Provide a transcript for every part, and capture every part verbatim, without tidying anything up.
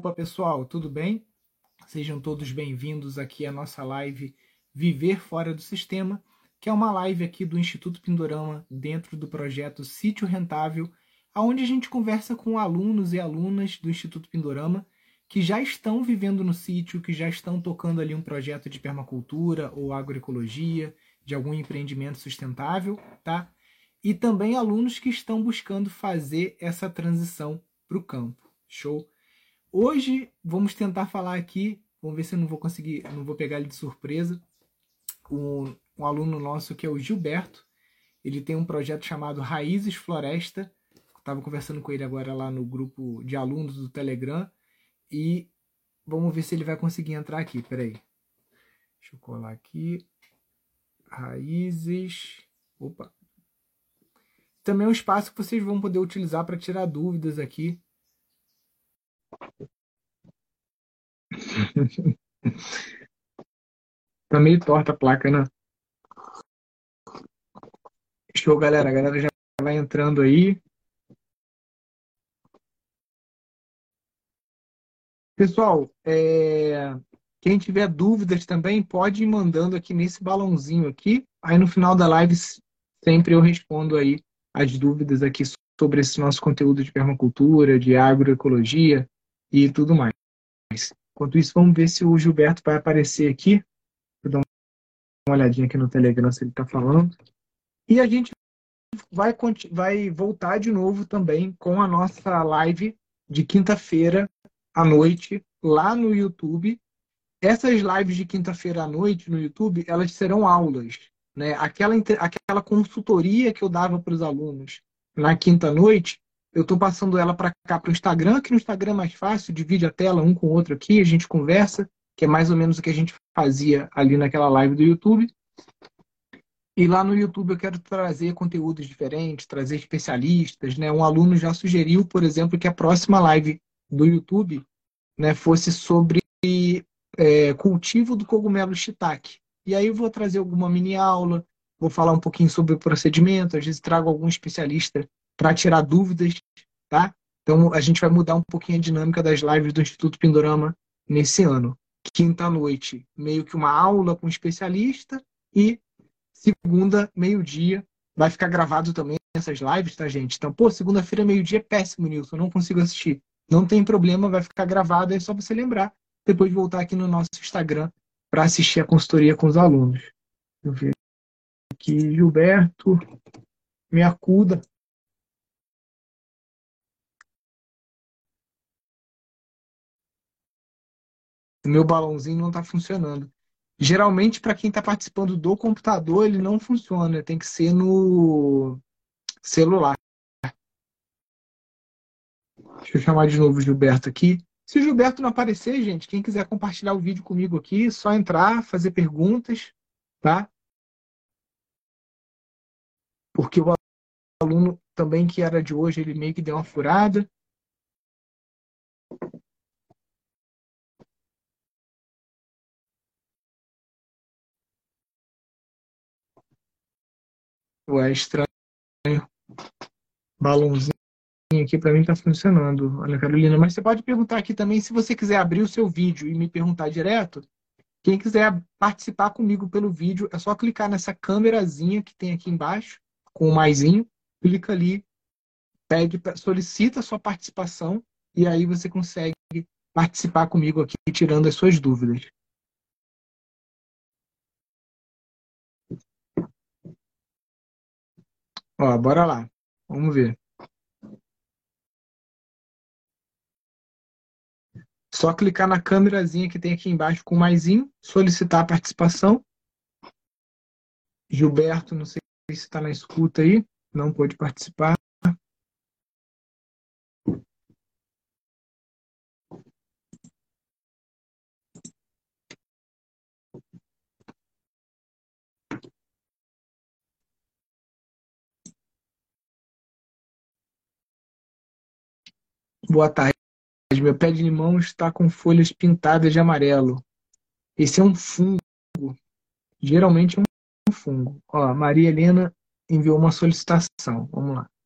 Opa, pessoal, tudo bem? Sejam todos bem-vindos aqui à nossa live Viver Fora do Sistema, que é uma live aqui do Instituto Pindorama dentro do projeto Sítio Rentável, onde a gente conversa com alunos e alunas do Instituto Pindorama que já estão vivendo no sítio, que já estão tocando ali um projeto de permacultura ou agroecologia, de algum empreendimento sustentável, tá? E também alunos que estão buscando fazer essa transição para o campo. Show? Hoje vamos tentar falar aqui, vamos ver se eu não vou conseguir, não vou pegar ele de surpresa, um, um aluno nosso que é o Gilberto. Ele tem um projeto chamado Raízes Floresta. Estava conversando com ele agora lá no grupo de alunos do Telegram. E vamos ver se ele vai conseguir entrar aqui. Peraí. Deixa eu colar aqui. Raízes. Opa. Também é um espaço que vocês vão poder utilizar para tirar dúvidas aqui. Tá meio torta a placa, né? Show, galera. A galera já vai entrando aí. Pessoal, é... quem tiver dúvidas também pode ir mandando aqui nesse balãozinho aqui. Aí no final da live sempre eu respondo aí as dúvidas aqui sobre esse nosso conteúdo de permacultura, de agroecologia e tudo mais. Enquanto isso, vamos ver se o Gilberto vai aparecer aqui. Vou dar uma olhadinha aqui no Telegram se ele está falando. E a gente vai, vai voltar de novo também com a nossa live de quinta-feira à noite lá no YouTube. Essas lives de quinta-feira à noite no YouTube, elas serão aulas, né? Aquela, aquela consultoria que eu dava para os alunos na quinta-noite, eu estou passando ela para cá, para o Instagram, que no Instagram é mais fácil, divide a tela um com o outro aqui, a gente conversa, que é mais ou menos o que a gente fazia ali naquela live do YouTube. E lá no YouTube eu quero trazer conteúdos diferentes, trazer especialistas, né? Um aluno já sugeriu, por exemplo, que a próxima live do YouTube, né, fosse sobre é, cultivo do cogumelo shiitake. E aí eu vou trazer alguma mini aula, vou falar um pouquinho sobre o procedimento, às vezes trago algum especialista para tirar dúvidas, tá? Então a gente vai mudar um pouquinho a dinâmica das lives do Instituto Pindorama nesse ano. Quinta-noite, meio que uma aula com um especialista, e segunda, meio-dia, vai ficar gravado também essas lives, tá, gente? Então, pô, segunda-feira, meio-dia é péssimo, Nilson, não consigo assistir. Não tem problema, vai ficar gravado, é só você lembrar. Depois voltar aqui no nosso Instagram para assistir a consultoria com os alunos. Deixa eu ver aqui, Gilberto, me acuda. O meu balãozinho não está funcionando. Geralmente, para quem está participando do computador, ele não funciona. Tem que ser no celular. Deixa eu chamar de novo o Gilberto aqui. Se o Gilberto não aparecer, gente, quem quiser compartilhar o vídeo comigo aqui, é só entrar, fazer perguntas, tá? Porque o aluno também que era de hoje, ele meio que deu uma furada. Ué, estranho. Balãozinho aqui para mim tá funcionando, Ana Carolina. Mas você pode perguntar aqui também, se você quiser abrir o seu vídeo e me perguntar direto. Quem quiser participar comigo pelo vídeo, é só clicar nessa câmerazinha que tem aqui embaixo, com o maisinho, clica ali, pede, solicita a sua participação, e aí você consegue participar comigo aqui, tirando as suas dúvidas. Ó, bora lá. Vamos ver. Só clicar na câmerazinha que tem aqui embaixo com o maisinho, solicitar a participação. Gilberto, não sei se está na escuta aí, não pôde participar. Boa tarde. Meu pé de limão está com folhas pintadas de amarelo. Esse é um fungo. Geralmente é um fungo. Ó, Maria Helena enviou uma solicitação. Vamos lá.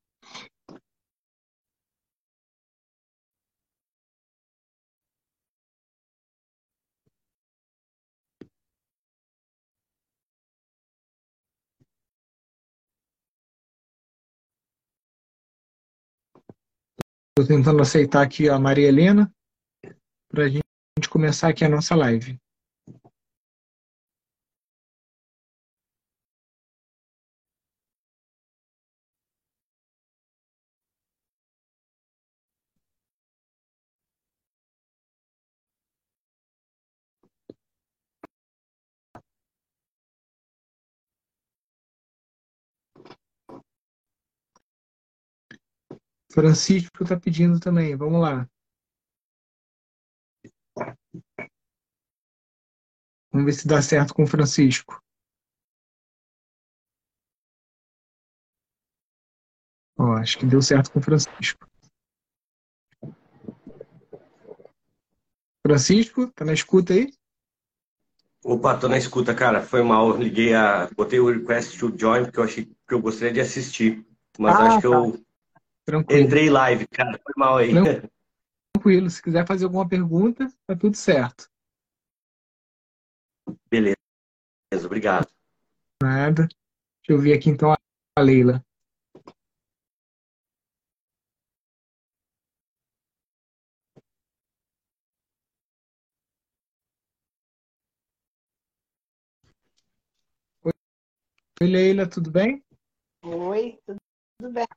tentando aceitar aqui a Maria Helena para a gente começar aqui a nossa live. Francisco está pedindo também. Vamos lá. Vamos ver se dá certo com o Francisco. Ó, acho que deu certo com o Francisco. Francisco, tá na escuta aí? Opa, tô na escuta, cara. Foi mal. Liguei a. Botei o request to join porque eu achei que eu gostaria de assistir. Mas Ah, acho que tá. eu Tranquilo. entrei live, cara. Foi mal aí. Tranquilo. Se quiser fazer alguma pergunta, tá tudo certo. Beleza, obrigado. Nada. Deixa eu ver aqui então a Leila. Oi, Leila, tudo bem? Oi, tudo, tudo bem?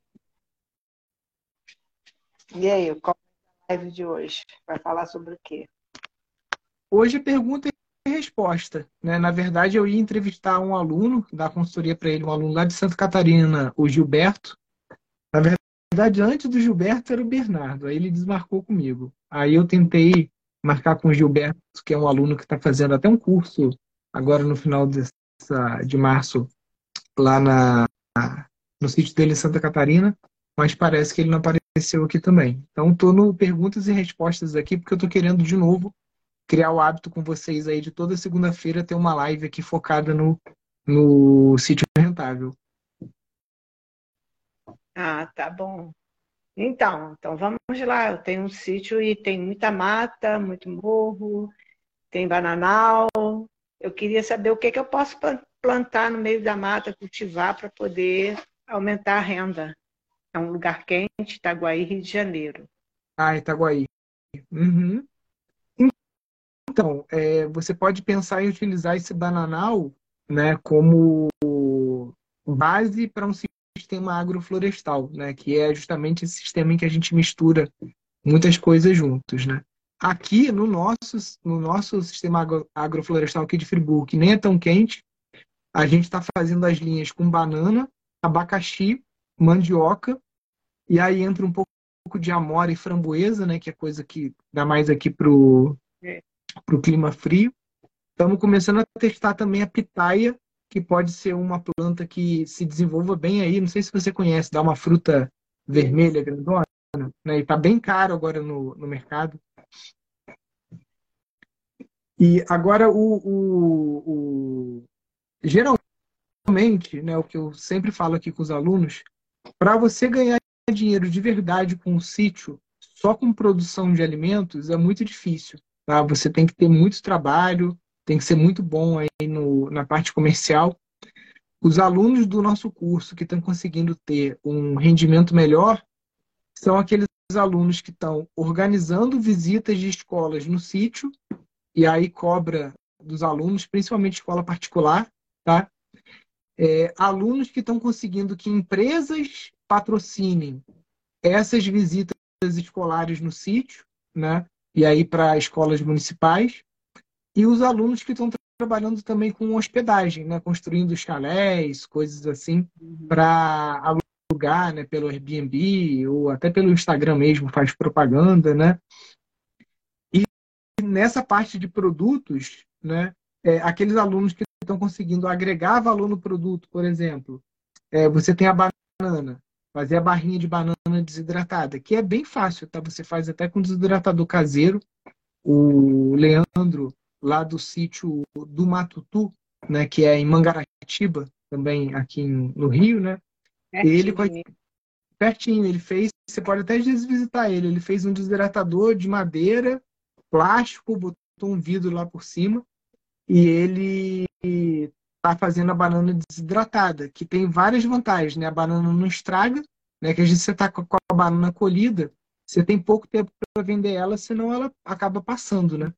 E aí, qual é a live de hoje? Vai falar sobre o quê? Hoje é pergunta e resposta, né? Na verdade, eu ia entrevistar um aluno, dar consultoria para ele, um aluno lá de Santa Catarina, o Gilberto. Na verdade, antes do Gilberto era o Bernardo, aí ele desmarcou comigo. Aí eu tentei marcar com o Gilberto, que é um aluno que está fazendo até um curso agora no final dessa, de março, lá na, no sítio dele em Santa Catarina, mas parece que ele não apareceu aqui também. Então, estou no perguntas e respostas aqui, porque eu estou querendo de novo criar o hábito com vocês aí de toda segunda-feira ter uma live aqui focada no, no sítio rentável. Ah, tá bom. Então, então vamos lá. Eu tenho um sítio e tem muita mata, muito morro, tem bananal. Eu queria saber o que que eu posso plan- plantar no meio da mata, cultivar para poder aumentar a renda. É um lugar quente, Itaguaí, Rio de Janeiro. Ah, Itaguaí. Uhum. Então, é, você pode pensar em utilizar esse bananal, né, como base para um sistema agroflorestal, né, que é justamente esse sistema em que a gente mistura muitas coisas juntos, né? Aqui no nosso, no nosso sistema agro- agroflorestal aqui de Friburgo, que nem é tão quente, a gente está fazendo as linhas com banana, abacaxi, mandioca, e aí entra um pouco de amora e framboesa, né, que é coisa que dá mais aqui pro, É. pro clima frio. Estamos começando a testar também a pitaia, que pode ser uma planta que se desenvolva bem aí. Não sei se você conhece, dá uma fruta vermelha grandona, né? E está bem caro agora no, no mercado. E agora o, o, o geralmente, né, o que eu sempre falo aqui com os alunos, para você ganhar dinheiro de verdade com o sítio, só com produção de alimentos, é muito difícil. Tá? Você tem que ter muito trabalho, tem que ser muito bom aí no, na parte comercial. Os alunos do nosso curso que estão conseguindo ter um rendimento melhor são aqueles alunos que estão organizando visitas de escolas no sítio, e aí cobra dos alunos, principalmente escola particular, tá? É, alunos que estão conseguindo que empresas patrocinem essas visitas escolares no sítio, né? E aí para escolas municipais, e os alunos que estão trabalhando também com hospedagem, né? Construindo chalés, coisas assim, Uhum. para alugar, né? Pelo Airbnb ou até pelo Instagram mesmo, faz propaganda, né? E nessa parte de produtos, né? É, aqueles alunos que estão conseguindo agregar valor no produto, por exemplo, é, você tem a banana, fazer a barrinha de banana desidratada, que é bem fácil, tá? Você faz até com desidratador caseiro. O Leandro, lá do sítio do Matutu, né, que é em Mangaratiba, também aqui em- no Rio, né? Ele, Pertinho com a- de mim. pertinho, ele fez, você pode até às vezes visitar ele, ele fez um desidratador de madeira, plástico, botou um vidro lá por cima, e ele está fazendo a banana desidratada, que tem várias vantagens, né? A banana não estraga, né? Que a gente você está com a banana colhida, você tem pouco tempo para vender ela, senão ela acaba passando, né?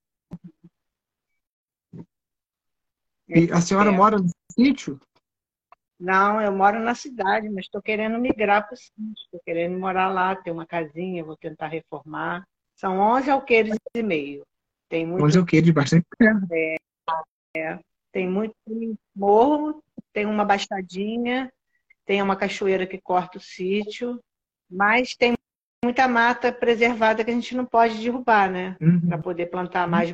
E a senhora É. mora no sítio? Não, eu moro na cidade, mas estou querendo migrar para o sítio. Estou querendo morar lá, ter uma casinha, vou tentar reformar. São onze alqueires e meio. Tem Onde muito, eu quero, de bastante terra. tem muito morro, tem uma baixadinha, tem uma cachoeira que corta o sítio, mas tem muita mata preservada que a gente não pode derrubar, né? Para Uhum. poder plantar mais.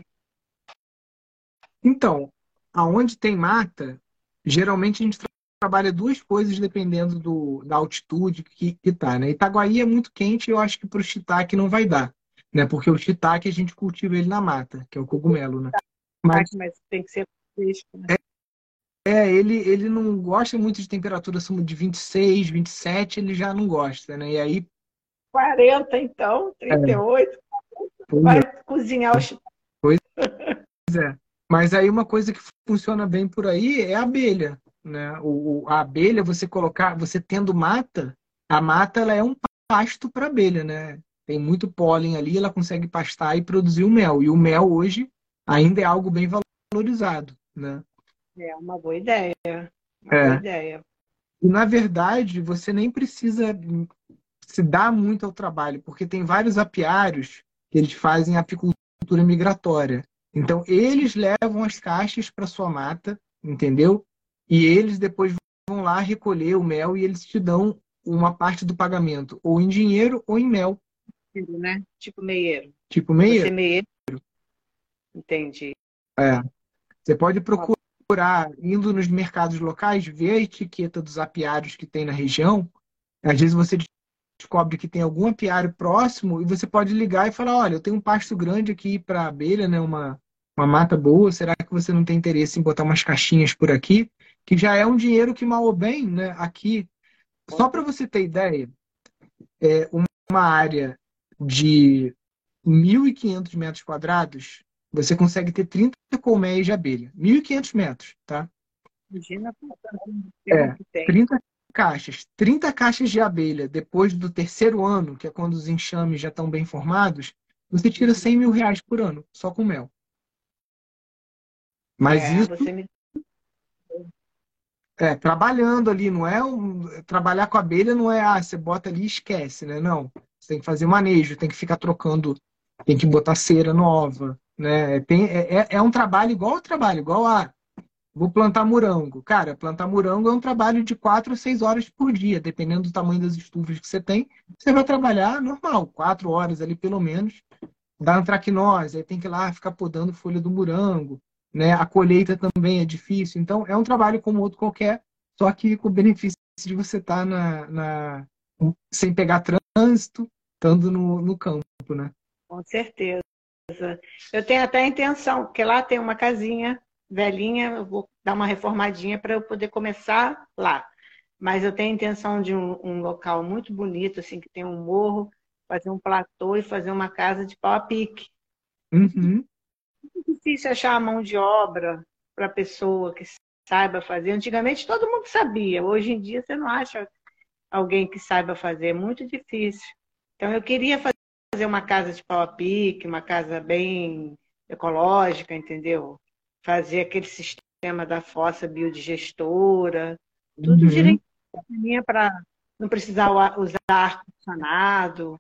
Então, aonde tem mata, geralmente a gente tra- trabalha duas coisas dependendo do, da altitude que, que tá, né? Itaguaí é muito quente e eu acho que para o shiitake não vai dar, né? Porque o shiitake a gente cultiva ele na mata, que é o cogumelo, né? Mas Mas tem que ser fresco, né? é, ele, ele não gosta muito de temperatura acima de vinte e seis, vinte e sete, ele já não gosta, né? E aí, quarenta, então, trinta e é, oito, pois vai é, cozinhar os. pois é. Mas aí uma coisa que funciona bem por aí é a abelha, né? O, o- a abelha, você colocar, você tendo mata, a mata ela é um pasto para abelha, né? Tem muito pólen ali, ela consegue pastar e produzir o mel. E o mel hoje ainda é algo bem valorizado, né? É uma boa ideia, uma boa É. ideia. E na verdade, você nem precisa se dar muito ao trabalho, porque tem vários apiários que eles fazem apicultura migratória. Então, eles levam as caixas para sua mata, entendeu? E eles depois vão lá recolher o mel e eles te dão uma parte do pagamento, ou em dinheiro ou em mel, Né? Tipo meieiro. tipo Você meia. é meieiro, entendi. É. Você pode procurar, indo nos mercados locais, ver a etiqueta dos apiários que tem na região. Às vezes você descobre que tem algum apiário próximo e você pode ligar e falar, olha, eu tenho um pasto grande aqui para abelha, né, uma, uma mata boa, será que você não tem interesse em botar umas caixinhas por aqui? Que já é um dinheiro que, mal ou bem, né, aqui, só para você ter ideia, é uma área de mil e quinhentos metros quadrados, você consegue ter trinta colmeias de abelha. Mil e quinhentos metros, tá? Imagina quanto É, que tem. trinta caixas. Trinta caixas de abelha, depois do terceiro ano, que é quando os enxames já estão bem formados, você tira cem mil reais por ano, só com mel. Mas É, isso você me. é trabalhando ali, não é um, trabalhar com abelha não é, ah, você bota ali e esquece, né? Não. Você tem que fazer manejo, tem que ficar trocando, tem que botar cera nova, né? Tem, é, é é um trabalho igual ao trabalho, igual a vou plantar morango. Cara, plantar morango é um trabalho de quatro a seis horas por dia, dependendo do tamanho das estufas que você tem. Você vai trabalhar normal, quatro horas ali pelo menos. Dá antracnose, aí tem que ir lá ficar podando folha do morango, né? A colheita também é difícil. Então, é um trabalho como outro qualquer, só que com o benefício de você estar na, na, sem pegar trânsito, estando no, no campo, né? Com certeza. Eu tenho até a intenção, porque lá tem uma casinha velhinha, eu vou dar uma reformadinha para eu poder começar lá. Mas eu tenho a intenção de um, um local muito bonito, assim, que tem um morro, fazer um platô e fazer uma casa de pau a pique. Uhum. É difícil achar a mão de obra para a pessoa que saiba fazer. Antigamente todo mundo sabia, hoje em dia você não acha alguém que saiba fazer, é muito difícil. Então eu queria fazer uma casa de pau a pique, uma casa bem ecológica, entendeu? Fazer aquele sistema da fossa biodigestora, tudo Uhum. direitinho para não precisar usar ar-condicionado,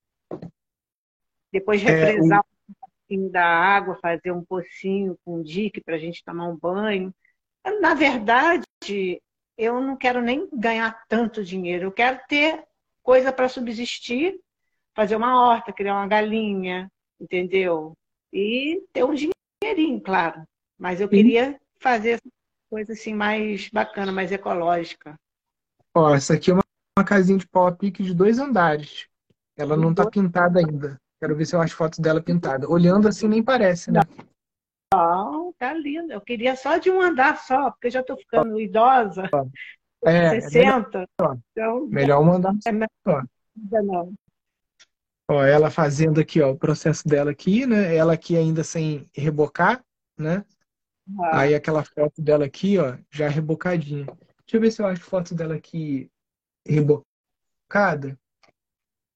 depois É, o, represar um pouquinho da água, fazer um pocinho com um dique para a gente tomar um banho. Na verdade, eu não quero nem ganhar tanto dinheiro, eu quero ter coisa para subsistir, fazer uma horta, criar uma galinha, entendeu? E ter um dinheirinho, claro. Mas eu sim. queria fazer essa coisa assim mais bacana, mais ecológica. Ó, essa aqui é uma, uma casinha de pau a pique de dois andares. Ela não tá pintada ainda. Quero ver se eu acho fotos dela pintada. Olhando assim nem parece, né? Não, tá lindo. Eu queria só de um andar só, porque eu já estou ficando idosa, É, é melhor, sessenta, então melhor um andar é melhor só. não. Ó, ela fazendo aqui, ó, o processo dela aqui, né? Ela aqui ainda sem rebocar, né? Ah, Aí aquela foto dela aqui, ó, já rebocadinha. Deixa eu ver se eu acho foto dela aqui rebocada.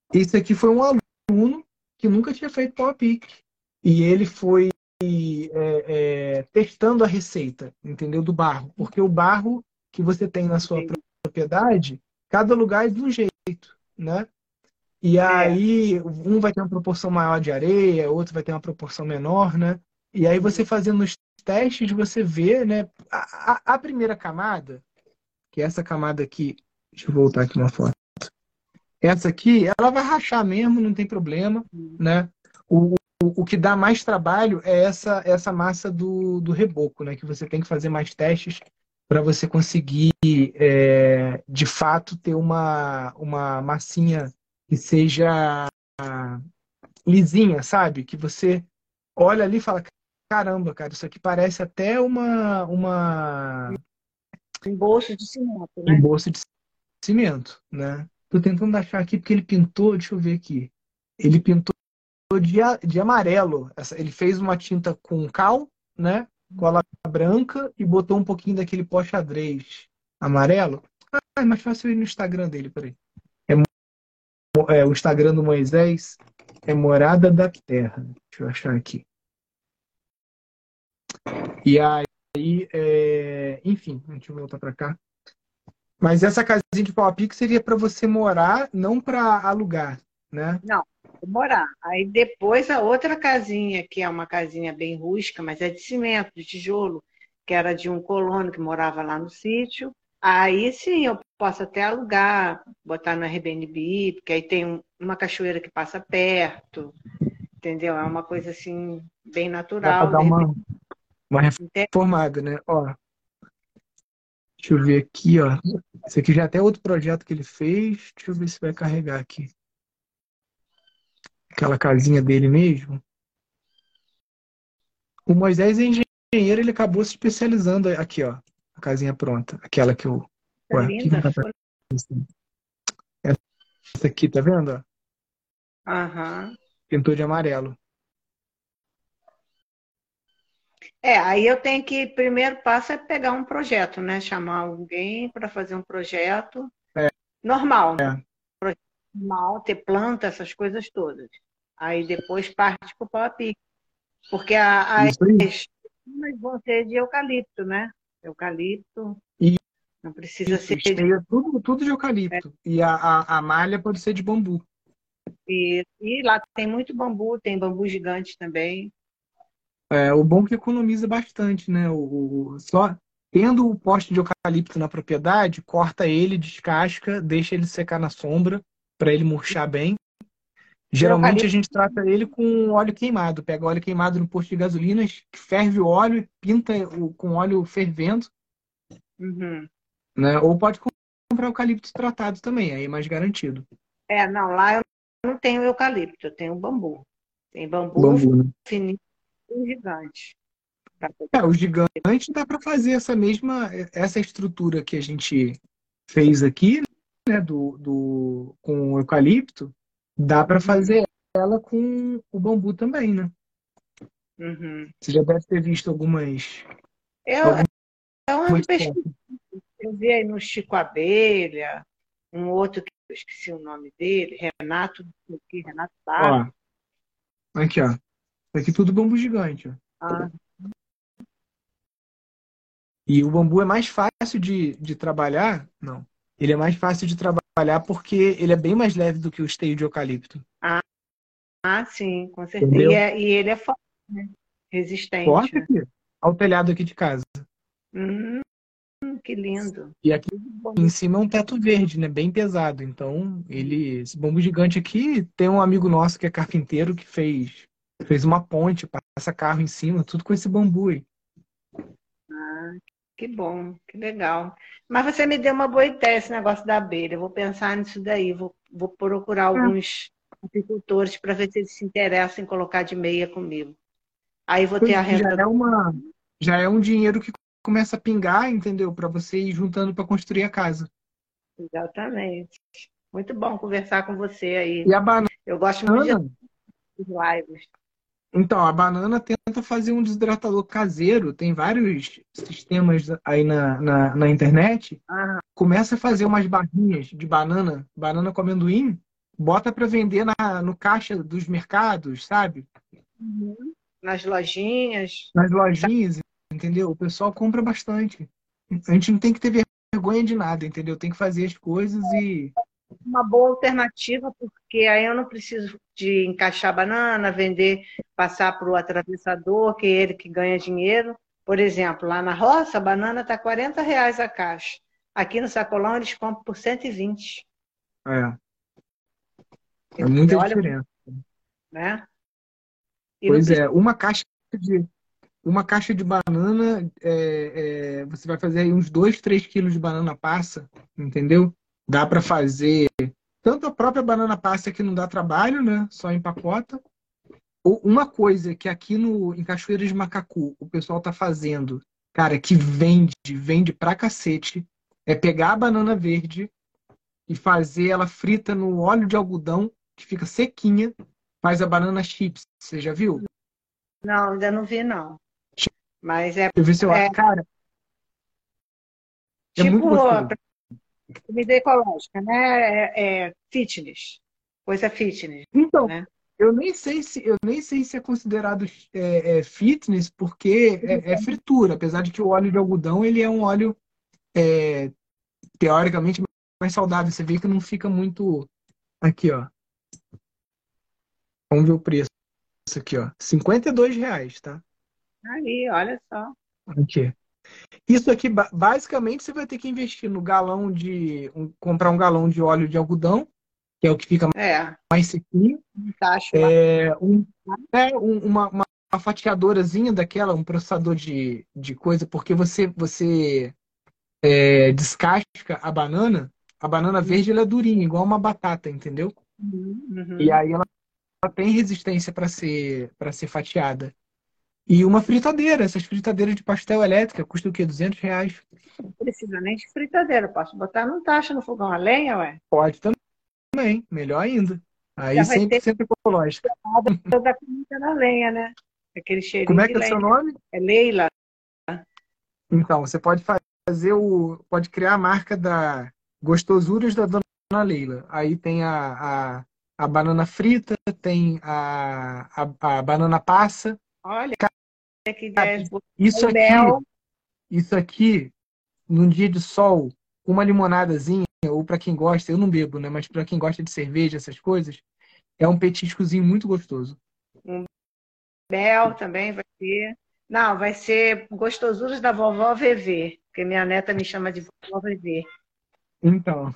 esse aqui foi um aluno que nunca tinha feito Powerpick. E ele foi é, é, testando a receita, entendeu? Do barro. Porque o barro que você tem na sua Entendi. propriedade, cada lugar é de um jeito, né? E É. aí, um vai ter uma proporção maior de areia, outro vai ter uma proporção menor, né? E aí você Uhum. fazendo os testes, você vê, né? A, a, a primeira camada, que é essa camada aqui, deixa eu voltar aqui uma foto. Essa aqui, ela vai rachar mesmo, não tem problema, né? O, o, o que dá mais trabalho é essa, essa massa do, do reboco, né? Que você tem que fazer mais testes para você conseguir, é, de fato, ter uma, uma massinha que seja lisinha, sabe? Que você olha ali e fala, caramba, cara, isso aqui parece até uma, uma Um bolso de cimento, um né? bolso de cimento, né? Tô tentando achar aqui porque ele pintou, deixa eu ver aqui. Ele pintou de, a- de amarelo. Essa- ele fez uma tinta com cal, né? Cola branca e botou um pouquinho daquele pó xadrez amarelo. Ah, é mais fácil ir no Instagram dele, peraí. É, mo- é o Instagram do Moisés é Morada da Terra. Deixa eu achar aqui. E aí, é, enfim, deixa eu voltar para cá. Mas essa casinha de pau a pique seria para você morar, não para alugar, né? Não, vou morar. Aí depois a outra casinha, que é uma casinha bem rústica, mas é de cimento, de tijolo, que era de um colono que morava lá no sítio. Aí sim eu posso até alugar, botar no Airbnb, porque aí tem um- uma cachoeira que passa perto, entendeu? É uma coisa assim, bem Dá para natural, dar de repente. uma, uma reformada, né? Ó, deixa eu ver aqui, ó. Esse aqui já é até outro projeto que ele fez. Deixa eu ver se vai carregar aqui. Aquela casinha dele mesmo. O Moisés é engenheiro, ele acabou se especializando aqui, ó. A casinha pronta. Aquela que eu. Tá Ué, que linda, não tá ficou. aparecendo? Essa aqui, tá vendo? Ó? Aham. Pintou de amarelo. É, aí eu tenho que, primeiro passo é pegar um projeto, né? Chamar alguém para fazer um projeto É, normal, é. normal, ter planta, essas coisas todas. Aí depois parte para o pau-a-pique, porque a- Isso aí. as turmas vão ser de eucalipto, né? Eucalipto, E não precisa isso, ser de... esteira, tudo, tudo de eucalipto. E a, a, a malha pode ser de bambu. E, e lá tem muito bambu, tem bambu gigante também. É, o bom é que economiza bastante, né? O, o- só tendo o poste de eucalipto na propriedade, corta ele, descasca, deixa ele secar na sombra para ele murchar bem. O Geralmente a eucalipto, gente trata ele com óleo queimado. Pega óleo queimado no posto de gasolinas, ferve o óleo e pinta o, com óleo fervendo, uhum. né? Ou pode comprar eucalipto tratado também, aí é mais garantido. É, não, lá eu não tenho eucalipto, eu tenho bambu. Tem bambu Bambu, né? fininho e gigante. É, o gigante dá para fazer essa mesma, essa estrutura que a gente fez aqui, né, do, do, com o eucalipto, dá para Uhum, fazer ela com o bambu também, né? uhum. Você já deve ter visto algumas, Eu, algumas eu ando pesquisando, fotos. eu vi aí no Chico Abelha, um outro que eu esqueci o nome dele, Renato, que Renato Bá. Ó, aqui, ó. Aqui tudo bambu gigante, ó. Ah, E o bambu é mais fácil de, de trabalhar? Não. Ele é mais fácil de trabalhar porque ele é bem mais leve do que o esteio de eucalipto. ah, ah, sim, com certeza. E, Entendeu? é, e ele é forte, né? Resistente, Corta né? aqui, ao telhado aqui de casa. Hum, que lindo. E aqui Tudo bom. em cima é um teto verde, né? Bem pesado. Então, ele, esse bambu gigante aqui, tem um amigo nosso que é carpinteiro que fez, fez uma ponte, passa carro em cima, tudo com esse bambu aí. Ah, que bom, que legal. Mas você me deu uma boa ideia esse negócio da abelha. Eu vou pensar nisso daí. Vou, vou procurar alguns apicultores para ver se eles se interessam em colocar de meia comigo. Aí vou ter Pois a é, já renda. é uma, já é um dinheiro que começa a pingar, entendeu? Para você ir juntando para construir a casa. Exatamente. Muito bom conversar com você E aí. a banana, Eu gosto muito de lives. então, a banana tenta fazer um desidratador caseiro. Tem vários sistemas aí na, na, na internet. Ah, Começa a fazer umas barrinhas de banana, banana com amendoim. bota para vender na, no caixa dos mercados, sabe? Uhum. Nas lojinhas. Nas lojinhas, entendeu? O pessoal compra bastante. A gente não tem que ter vergonha de nada, entendeu? Tem que fazer as coisas e. Uma boa alternativa, porque aí eu não preciso de encaixar banana, vender, passar para o atravessador, que é ele que ganha dinheiro. Por exemplo, lá na roça, a banana está quarenta reais a caixa. Aqui no sacolão eles compram por cento e vinte. É, é E muita olha, diferença. né? E não Pois precisa. é, uma caixa de, uma caixa de banana, é, é, você vai fazer aí uns dois, três quilos de banana passa, entendeu? Dá para fazer tanto a própria banana passa que não dá trabalho, né? Só empacota. Ou uma coisa que aqui no, em Cachoeira de Macacu o pessoal tá fazendo, cara, que vende, vende pra cacete, é pegar a banana verde e fazer ela frita no óleo de algodão, que fica sequinha, faz a banana chips. Você já viu? Não, ainda não vi, não. Mas é, Deixa eu ver se eu é acho. Cara, é muito tipo gostoso. comida ecológica, né? É, é fitness. Coisa fitness, Então, né? eu nem sei se eu nem sei se é considerado é, é, fitness, porque é, é fritura, apesar de que o óleo de algodão ele é um óleo é, teoricamente mais saudável. Você vê que não fica muito. Aqui, ó. Vamos ver o preço aqui, ó. cinquenta e dois reais, tá? Aí, olha só. Aqui. Isso aqui, ba- basicamente, você vai ter que investir no galão de. um- comprar um galão de óleo de algodão, que é o que fica É, mais sequinho. taxa lá. É, um, é, um- uma, uma, uma fatiadorazinha daquela, um processador de, de coisa, porque você, você é, descasca a banana, a banana verde ela é durinha, igual uma batata, entendeu? Uhum, E uhum. aí ela tem resistência para ser, para ser fatiada. E uma fritadeira, essas fritadeiras de pastel elétrica, custa o quê? duzentos reais. Não precisa nem de fritadeira. Posso botar num taxa no fogão a lenha, ué. Pode também, melhor ainda. Aí Já vai cem por ter cento ecológica. toda a comida na lenha, né? Aquele Como cheirinho é de que é o seu lenha. nome? É Leila. Então, você pode fazer o. Pode criar a marca da Gostosuras da Dona Leila. Aí tem a, a, a banana frita, tem a, a, a banana passa. Olha que ideias boas. Isso O aqui, mel. isso aqui, num dia de sol, com uma limonadazinha, ou para quem gosta, eu não bebo, né? Mas para quem gosta de cerveja, essas coisas, é um petiscozinho muito gostoso. Um mel também vai ter. Não, vai ser gostosuras da vovó V V, porque minha neta me chama de vovó V V. Então,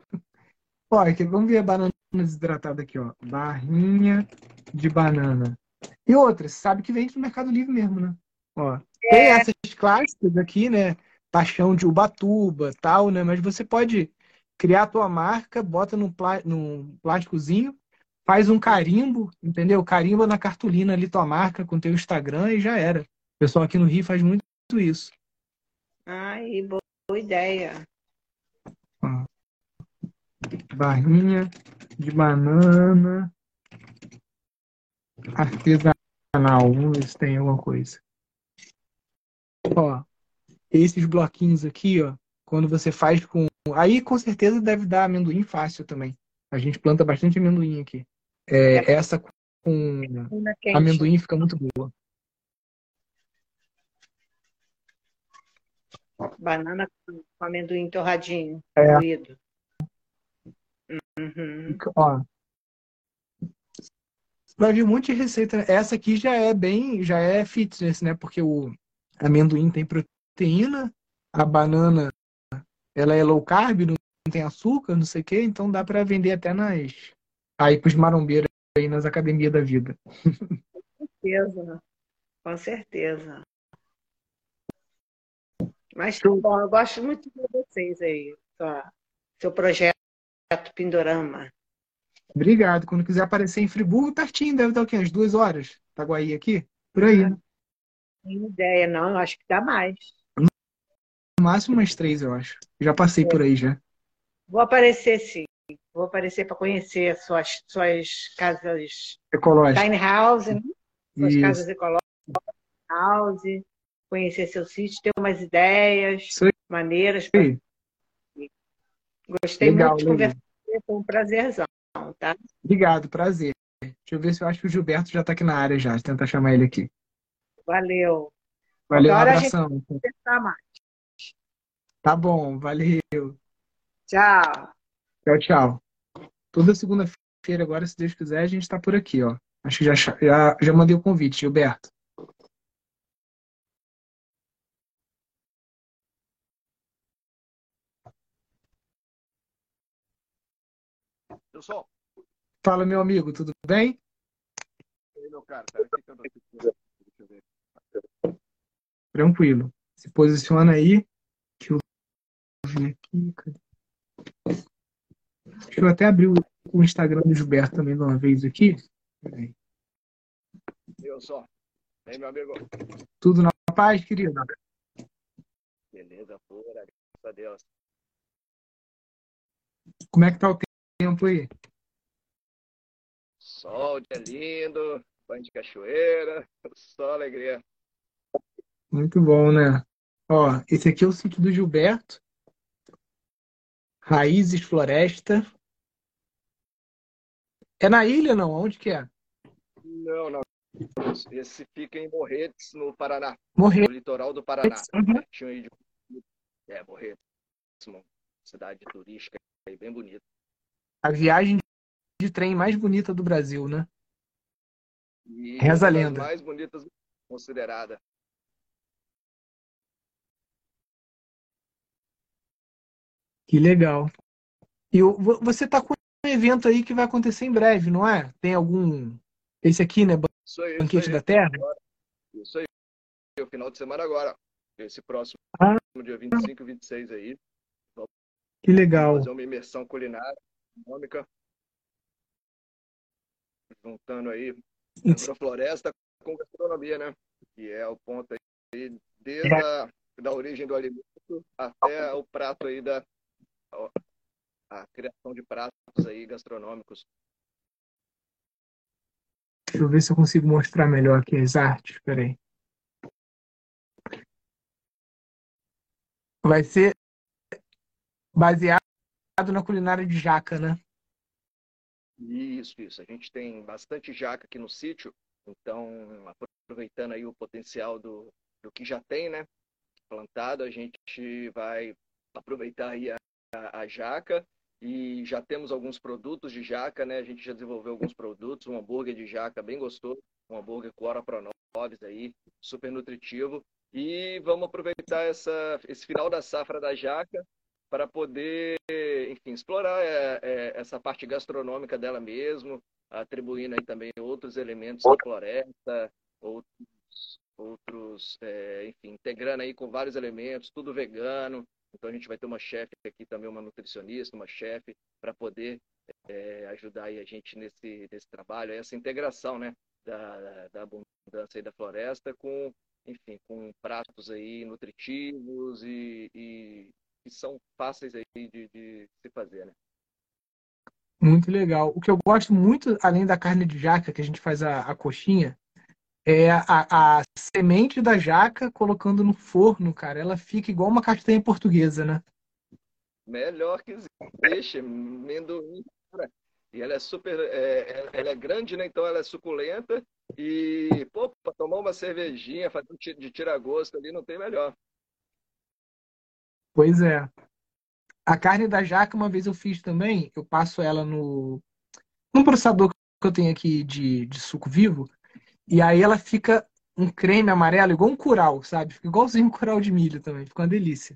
ó, aqui, vamos ver a banana desidratada aqui, ó. Barrinha de banana. E outra, você sabe que vende no Mercado Livre mesmo, né? Ó, tem essas clássicas aqui, né? Paixão de Ubatuba, tal, né? Mas você pode criar a tua marca, bota num, plá num plásticozinho, faz um carimbo, entendeu? Carimba na cartolina ali tua marca com teu Instagram e já era. O pessoal aqui no Rio faz muito isso. Ai, boa ideia. Ó, barrinha de banana artesanal. Vamos ver se tem alguma coisa. Ó, esses bloquinhos aqui, ó, quando você faz com. Aí com certeza deve dar amendoim fácil também. A gente planta bastante amendoim aqui. É É, essa com banana quente, né? amendoim fica muito boa. Banana com amendoim torradinho, É, moído. Uhum. fica- ó, vai vir um monte de receita. Essa aqui já é bem, já é fitness, né? Porque o amendoim tem proteína, a banana ela é low carb, não tem açúcar, não sei o quê, então dá para vender até nas aí pros marombeiros aí nas academias da vida. Certeza, com certeza. Mas tá Show. bom, eu gosto muito de vocês aí, sua- seu projeto Pindorama. Obrigado. Quando quiser aparecer em Friburgo, pertinho, deve dar o quê? Umas duas horas? Itaguaí aqui? Por aí, Ah, né? tem ideia, não, eu acho que dá mais. No máximo umas três, eu acho. Já passei por aí já. Vou aparecer sim, vou aparecer para conhecer as suas, suas casas Ecológico. tiny house, né? Suas Isso. casas ecológicas, house, conhecer seu sítio, ter umas ideias Isso maneiras. aí. Gostei muito Legal, de legal. conversar com você, foi um prazerzão. tá? Obrigado, prazer. Deixa eu ver se eu acho que o Gilberto já está aqui na área já. Deixa eu tentar chamar ele aqui. Valeu. Valeu, Qualquer um hora a gente abração. conversar mais. Tá bom, valeu. Tchau. Tchau, tchau. Toda segunda-feira, agora, se Deus quiser, a gente está por aqui, ó. Acho que já, já, já mandei o convite, Gilberto. Eu só. Fala, meu amigo, tudo bem? E aí, meu cara, pera aqui que eu tô aqui. Deixa eu ver. Tranquilo. Se posiciona aí, que eu vim aqui. Cadê? Deixa eu até abrir o, o Instagram do Gilberto também de uma vez aqui. Peraí. Eu só. E aí, meu amigo? Tudo na paz, querido? Beleza, pura, graças a Deus. Como é que tá o tempo aí? Sol, dia lindo, banho de cachoeira, só alegria. Muito bom, né? Ó, esse aqui é o sítio do Gilberto. Raízes Floresta. É na ilha, não? Onde que é? Não, não. Esse fica em Morretes, no Paraná. Morrer. No litoral do Paraná. Uhum. Pertinho aí de. É, Morretes, uma cidade turística aí, bem bonita. A viagem de trem mais bonita do Brasil, né? E Reza a uma das lenda. mais bonitas considerada. Que legal. E o- vo- você tá com um evento aí que vai acontecer em breve, não é? Tem algum. Esse aqui, né? Isso aí, isso Banquete aí. da Terra? Isso aí. O final de semana agora. Esse próximo Ah, dia vinte e cinco e vinte e seis aí. que Vamos legal. fazer uma imersão culinária, econômica, juntando aí agrofloresta com gastronomia, né? Que é o ponto aí, desde a da origem do alimento até o prato aí da a criação de pratos aí gastronômicos. Deixa eu ver se eu consigo mostrar melhor aqui as artes. Peraí. Vai ser baseado na culinária de Jaca, né? Isso, isso. A gente tem bastante jaca aqui no sítio, então aproveitando aí o potencial do, do que já tem, né? Plantado, a gente vai aproveitar aí a, a, a jaca e já temos alguns produtos de jaca, né? A gente já desenvolveu alguns produtos, um hambúrguer de jaca bem gostoso, um hambúrguer com ora pronobis aí, super nutritivo. E vamos aproveitar essa, esse final da safra da jaca para poder, enfim, explorar é, é, essa parte gastronômica dela mesmo, atribuindo aí também outros elementos da floresta, outros, outros é, enfim, integrando aí com vários elementos, tudo vegano. Então a gente vai ter uma chefe aqui também, uma nutricionista, uma chefe, para poder é, ajudar aí a gente nesse, nesse trabalho, essa integração, né, da, da abundância aí da floresta com, enfim, com pratos aí nutritivos e, e que são fáceis aí de, de se fazer, né? Muito legal. O que eu gosto muito, além da carne de jaca, que a gente faz a, a coxinha, é a, a semente da jaca colocando no forno, cara. Ela fica igual uma castanha portuguesa, né? Melhor que existe, amendoim, cara. E ela é super, é, ela é grande, né? Então ela é suculenta e, pô, para tomar uma cervejinha, fazer um de tira-gosto ali, não tem melhor. Pois é. A carne da jaca, uma vez eu fiz também, eu passo ela no num processador que eu tenho aqui de, de suco vivo, e aí ela fica um creme amarelo, igual um curau, sabe? Fica igualzinho um curau de milho também, fica uma delícia.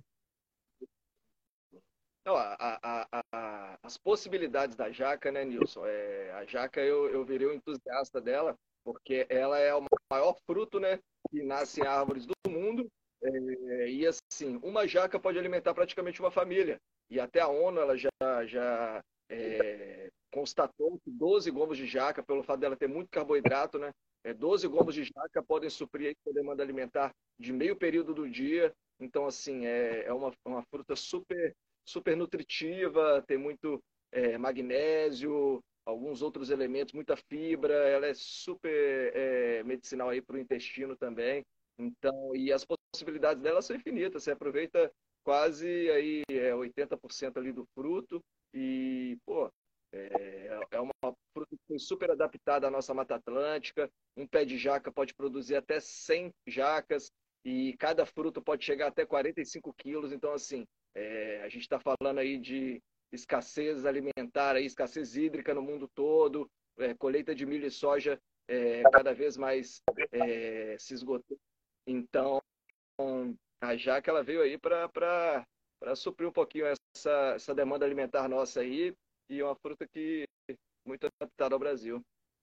Não, a, a, a, a, as possibilidades da jaca, né, Nilson? É, a jaca eu, eu virei um entusiasta dela, porque ela é o maior fruto, né, que nasce em árvores do mundo. É, e assim, uma jaca pode alimentar praticamente uma família. E até a ONU ela já, já é, constatou que doze gomos de jaca, pelo fato dela ter muito carboidrato, né, é, doze gomos de jaca podem suprir a demanda alimentar de meio período do dia. Então, assim, é, é uma, uma fruta super super nutritiva, tem muito é, magnésio, alguns outros elementos, muita fibra, ela é super é, medicinal aí para o intestino também. Então, e as possibilidades dela são infinitas. Você aproveita quase aí é, oitenta por cento ali do fruto e, pô, É, é uma fruta que foi super adaptada à nossa Mata Atlântica. Um pé de jaca pode produzir até cem jacas e cada fruto pode chegar até quarenta e cinco quilos. Então, assim, é, a gente está falando aí de escassez alimentar, aí, escassez hídrica no mundo todo, é, colheita de milho e soja é, cada vez mais é, se esgotando. Então, a jaca ela veio aí para suprir um pouquinho essa, essa demanda alimentar nossa aí e é uma fruta que muito adaptada ao Brasil.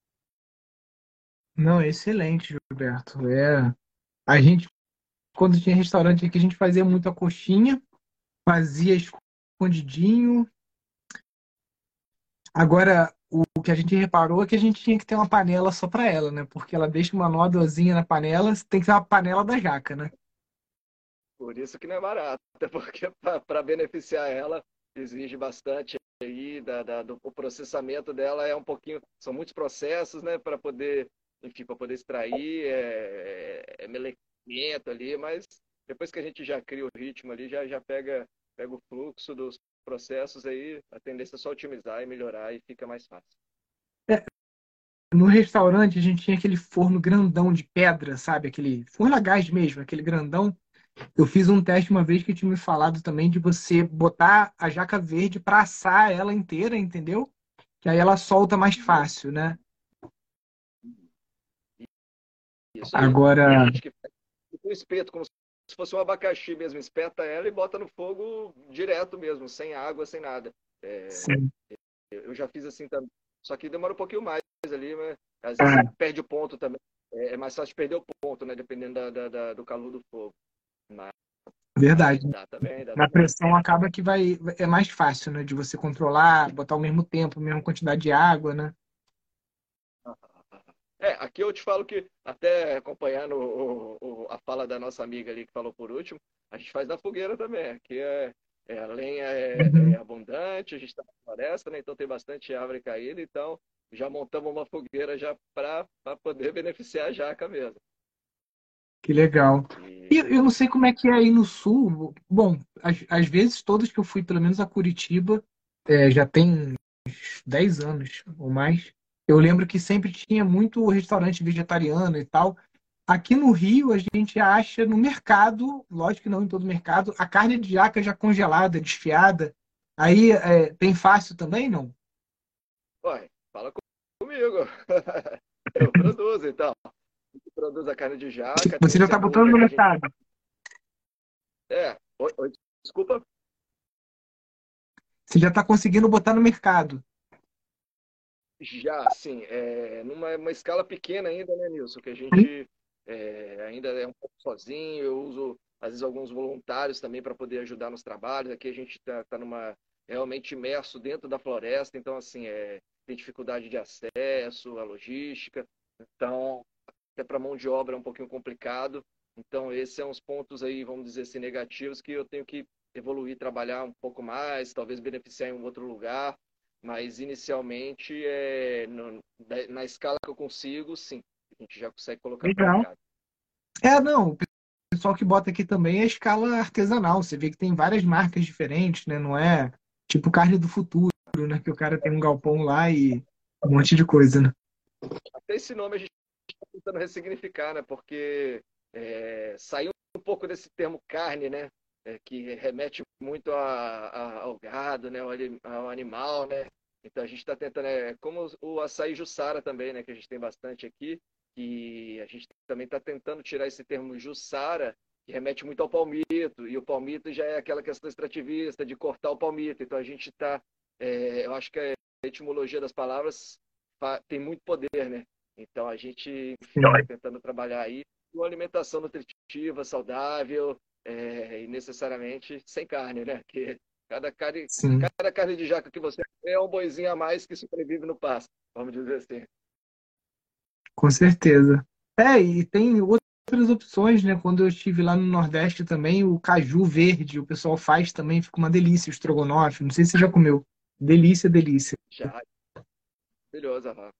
Não, excelente, Gilberto. É, a gente, quando tinha restaurante aqui, a gente fazia muita coxinha, fazia escondidinho. Agora, o que a gente reparou é que a gente tinha que ter uma panela só para ela, né? Porque ela deixa uma nódoazinha na panela, tem que ser uma panela da jaca, né? Por isso que não é barato, até porque para beneficiar ela exige bastante aí da, da, do o processamento dela é um pouquinho, são muitos processos, né, para poder, enfim, para poder extrair, é, é melecimento ali, mas depois que a gente já cria o ritmo ali, já já pega pega o fluxo dos processos aí, a tendência é só otimizar e melhorar e fica mais fácil. No restaurante, a gente tinha aquele forno grandão de pedra, sabe? Aquele forno a gás mesmo, aquele grandão. Eu fiz um teste uma vez que tinha me falado também de você botar a jaca verde para assar ela inteira, entendeu? Que aí ela solta mais fácil, né? Isso aí. Tem Agora, gente que faz tipo um espeto, como se fosse um abacaxi mesmo, espeta ela e bota no fogo direto mesmo, sem água, sem nada. É, sim. eu já fiz assim também. Só que demora um pouquinho mais ali, mas às vezes você Ah, perde o ponto também. É é mais fácil perder o ponto, né? Dependendo da, da- da- do calor do fogo. Mas verdade. dá também, dá Na também. pressão acaba que vai, é mais fácil, né? De você controlar, botar ao mesmo tempo, a mesma quantidade de água, né? É, aqui eu te falo que, até acompanhando o- o- a fala da nossa amiga ali que falou por último, a gente faz na fogueira também. Aqui é, é, a lenha é, é Uhum. abundante, a gente está na floresta, né? Então tem bastante árvore caída, então já montamos uma fogueira já para poder beneficiar a jaca mesmo. Que legal. E E, eu não sei como é que é aí no sul. Bom, às, às vezes todas que eu fui, pelo menos a Curitiba, é, já tem dez anos ou mais. Eu lembro que sempre tinha muito restaurante vegetariano e tal. Aqui no Rio, a gente acha no mercado, lógico que não em todo mercado, a carne de jaca já congelada, desfiada. Aí é, tem fácil também, não? ué, fala com- comigo. Eu produzo, então. Produz a carne de jaca, tem Você um já está setor botando já no que a gente. mercado. É, oi, oi, desculpa. Você já está conseguindo botar no mercado. Já, sim, é, numa uma escala pequena ainda, né, Nilson? Que a Sim. gente é, ainda é um pouco sozinho, eu uso, às vezes, alguns voluntários também para poder ajudar nos trabalhos. Aqui a gente está tá numa realmente imerso dentro da floresta, então, assim, é, tem dificuldade de acesso, a logística, então, até para mão de obra é um pouquinho complicado. Então, esses são os pontos aí, vamos dizer assim, negativos que eu tenho que evoluir, trabalhar um pouco mais, talvez beneficiar em um outro lugar. Mas inicialmente, é, no, na escala que eu consigo, sim, a gente já consegue colocar no Legal. mercado. É, não, o pessoal que bota aqui também é escala artesanal. Você vê que tem várias marcas diferentes, né? Não é tipo carne do futuro, né? Que o cara tem um galpão lá e um monte de coisa, né? Até esse nome a gente está tentando ressignificar, né? Porque é, saiu um pouco desse termo carne, né? É, que remete muito a, a, ao gado, né? Ao, ao animal, né? Então a gente está tentando, é, como o açaí Jussara também, né? Que a gente tem bastante aqui, e a gente também está tentando tirar esse termo Jussara, que remete muito ao palmito, e o palmito já é aquela questão extrativista de cortar o palmito. Então a gente está, é, eu acho que a etimologia das palavras tem muito poder, né? Então a gente, enfim, está tentando trabalhar aí uma alimentação nutritiva, saudável é, e necessariamente sem carne, né? Porque cada carne, Sim, cada carne de jaca que você vê é um boizinho a mais que sobrevive no pasto, vamos dizer assim. com certeza. É, e tem outras opções, né? Quando eu estive lá no Nordeste também, o caju verde, o pessoal faz também, fica uma delícia, o estrogonofe. Não sei se você já comeu. Delícia, delícia. Já, maravilhoso, Rafa.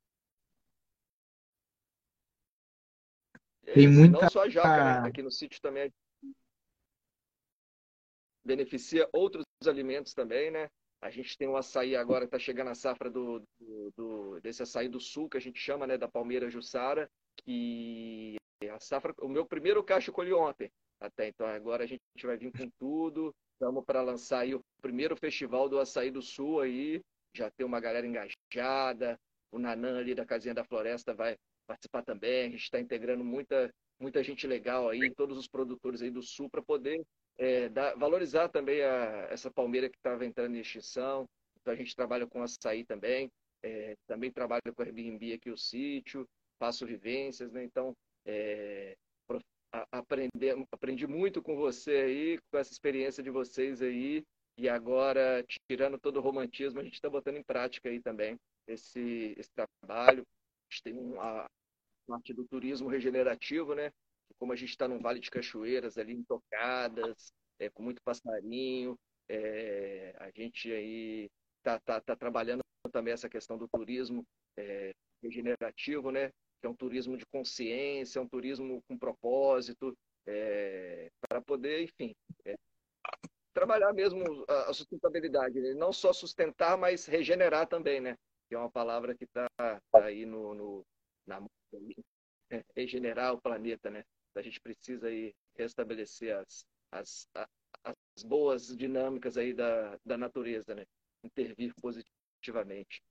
É Tem isso, e não muita. só a jaca, né? Aqui no sítio também beneficia outros alimentos também, né? A gente tem o açaí agora, está chegando a safra do, do, do, desse açaí do sul, que a gente chama, né, da Palmeira Jussara, que a safra, o meu primeiro cacho eu colhi ontem. Até então, agora a gente vai vir com tudo. Estamos para lançar aí o primeiro festival do açaí do sul aí. Já tem uma galera engajada. O Nanan ali da Casinha da Floresta vai participar também. A gente está integrando muita, muita gente legal aí, todos os produtores aí do sul, para poder é, dar, valorizar também a, essa palmeira que estava entrando em extinção. Então a gente trabalha com açaí também. É, também trabalho com o Airbnb aqui, o sítio. Faço vivências, né? Então, é, aprender, aprendi muito com você aí, com essa experiência de vocês aí, e agora, tirando todo o romantismo, a gente está botando em prática aí também esse, esse trabalho. A gente tem uma parte do turismo regenerativo, né? Como a gente está num vale de cachoeiras ali, intocadas, é, com muito passarinho, é, a gente aí está tá, tá trabalhando também essa questão do turismo é, regenerativo, né? Que é um turismo de consciência, é um turismo com propósito, é, para poder, enfim, é, trabalhar mesmo a, a sustentabilidade, né? Não só sustentar, mas regenerar também, né? Que é uma palavra que está tá aí no, no, na é, regenerar o planeta, né? A gente precisa aí restabelecer as, as, as boas dinâmicas aí da, da natureza, né? Intervir positivamente.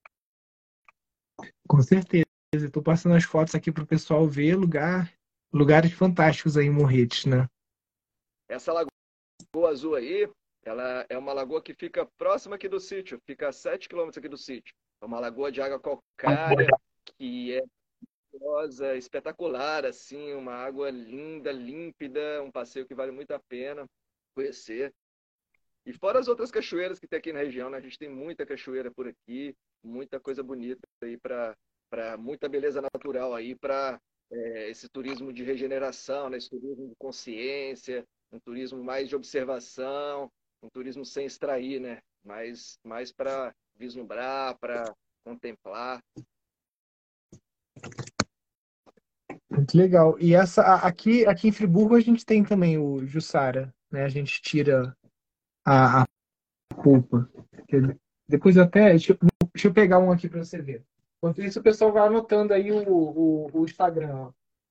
Com certeza. Estou passando as fotos aqui para o pessoal ver lugar, lugares fantásticos aí em Morretes, né? Essa lagoa azul aí, ela é uma lagoa que fica próxima aqui do sítio, fica a sete quilômetros aqui do sítio. É uma lagoa de água calcária, que é rosa, espetacular, assim, uma água linda, límpida, um passeio que vale muito a pena conhecer. E fora as outras cachoeiras que tem aqui na região, né? A gente tem muita cachoeira por aqui, muita coisa bonita aí para para muita beleza natural aí para é, esse turismo de regeneração, né? Esse turismo de consciência, um turismo mais de observação, um turismo sem extrair, né? Mais mais para vislumbrar, para contemplar. Muito legal. E essa a- aqui, aqui em Friburgo a gente tem também o Jussara, né? A gente tira a, a polpa. Depois eu até deixa, eu- deixa eu pegar um aqui para você ver. Enquanto isso, o pessoal vai anotando aí o, o, o Instagram. Ó.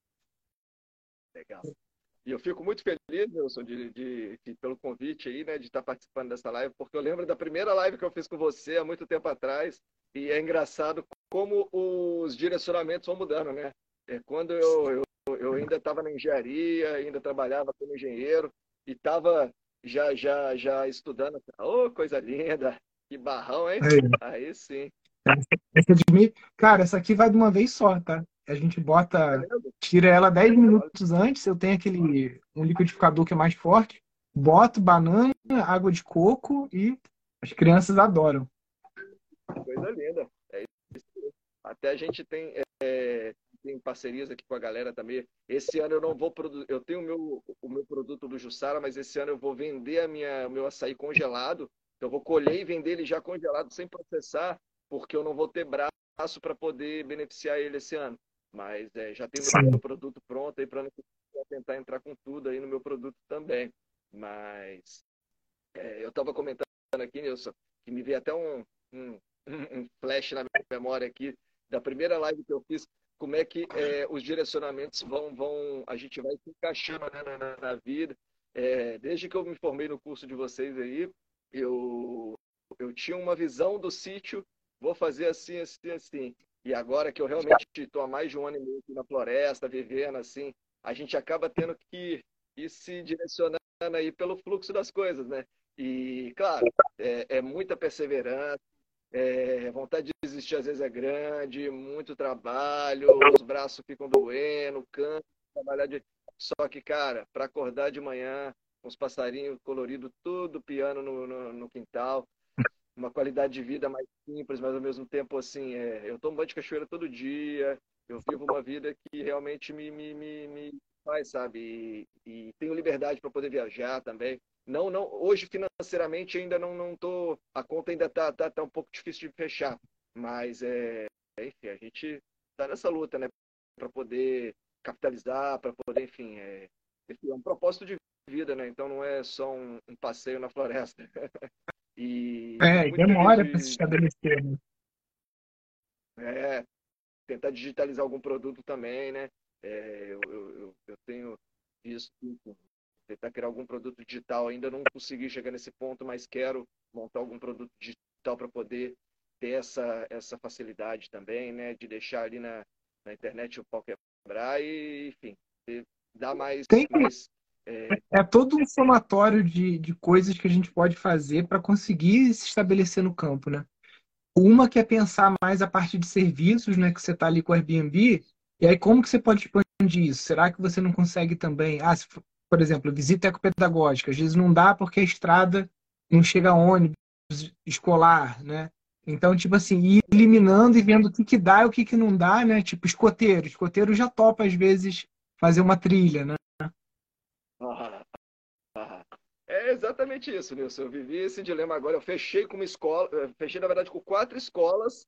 Legal. E eu fico muito feliz, Wilson, de, de, de, pelo convite aí, né, de estar participando dessa live, porque eu lembro da primeira live que eu fiz com você há muito tempo atrás, e é engraçado como os direcionamentos vão mudando, né? É, quando eu, eu, eu ainda estava na engenharia, ainda trabalhava como engenheiro, e estava já, já, já estudando. Ô, oh, coisa linda! Que barrão, hein? Aí, Aí sim. essa de mim, cara, essa aqui vai de uma vez só, tá? A gente É bota, mesmo? tira ela dez minutos antes. Eu tenho aquele um liquidificador que é mais forte. Boto banana, água de coco e as crianças adoram. Coisa linda. É isso. Até a gente tem, é, tem parcerias aqui com a galera também. Esse ano eu não vou produzir, eu tenho o meu, o meu produto do Jussara, mas esse ano eu vou vender a minha, o meu açaí congelado. Então eu vou colher e vender ele já congelado, sem processar, porque eu não vou ter braço para poder beneficiar ele esse ano. Mas é, já tenho o Sim. meu produto pronto aí para tentar entrar com tudo aí no meu produto também. Mas é, eu estava comentando aqui, Nilson, que me veio até um, um, um flash na memória aqui da primeira live que eu fiz, como é que é, os direcionamentos vão, vão, a gente vai se encaixando, né, na, na, na vida. É, desde que eu me formei no curso de vocês aí, eu, eu tinha uma visão do sítio, vou fazer assim, assim, assim. E agora que eu realmente estou há mais de um ano e meio aqui na floresta, vivendo assim, a gente acaba tendo que ir se direcionando aí pelo fluxo das coisas, né? E, claro, é, é muita perseverança, é, vontade de desistir às vezes é grande, muito trabalho, os braços ficam doendo, cansa, trabalhar de... Só que, cara, para acordar de manhã, com os passarinhos coloridos, tudo piano no, no, no quintal, uma qualidade de vida mais simples, mas ao mesmo tempo, assim, é, eu tomo banho de cachoeira todo dia, eu vivo uma vida que realmente me, me, me, me faz, sabe? E, e tenho liberdade para poder viajar também. Não, não, hoje financeiramente ainda não, não tô, a conta ainda tá, tá, tá um pouco difícil de fechar, mas é, enfim, a gente tá nessa luta, né, para poder capitalizar, para poder, enfim, é, enfim, é um propósito de vida, né? Então não é só um, um passeio na floresta. E É, fico e muito feliz demora para se de, estabelecer, né? é, tentar digitalizar algum produto também, né? É, eu, eu, eu eu tenho visto tentar criar algum produto digital. Ainda não consegui chegar nesse ponto, mas quero montar algum produto digital para poder ter essa, essa facilidade também, né? De deixar ali na, na internet o pau quebrar e, enfim, ter- dar mais, Tem, mais é, é todo um somatório de, de coisas que a gente pode fazer para conseguir se estabelecer no campo, né? Uma que é pensar mais a parte de serviços, né? Que você está ali com o Airbnb, e aí como que você pode expandir isso? Será que você não consegue também, ah, se for, por exemplo, visita ecopedagógica, às vezes não dá porque a estrada não chega a ônibus escolar, né? Então, tipo assim, ir eliminando e vendo o que que dá e o que que não dá, né? Tipo, escoteiro. Escoteiro já topa, às vezes, fazer uma trilha, né? ah, ah. É exatamente isso, Nilson. Eu vivi esse dilema agora. Eu fechei com uma escola, eh, fechei, na verdade, com quatro escolas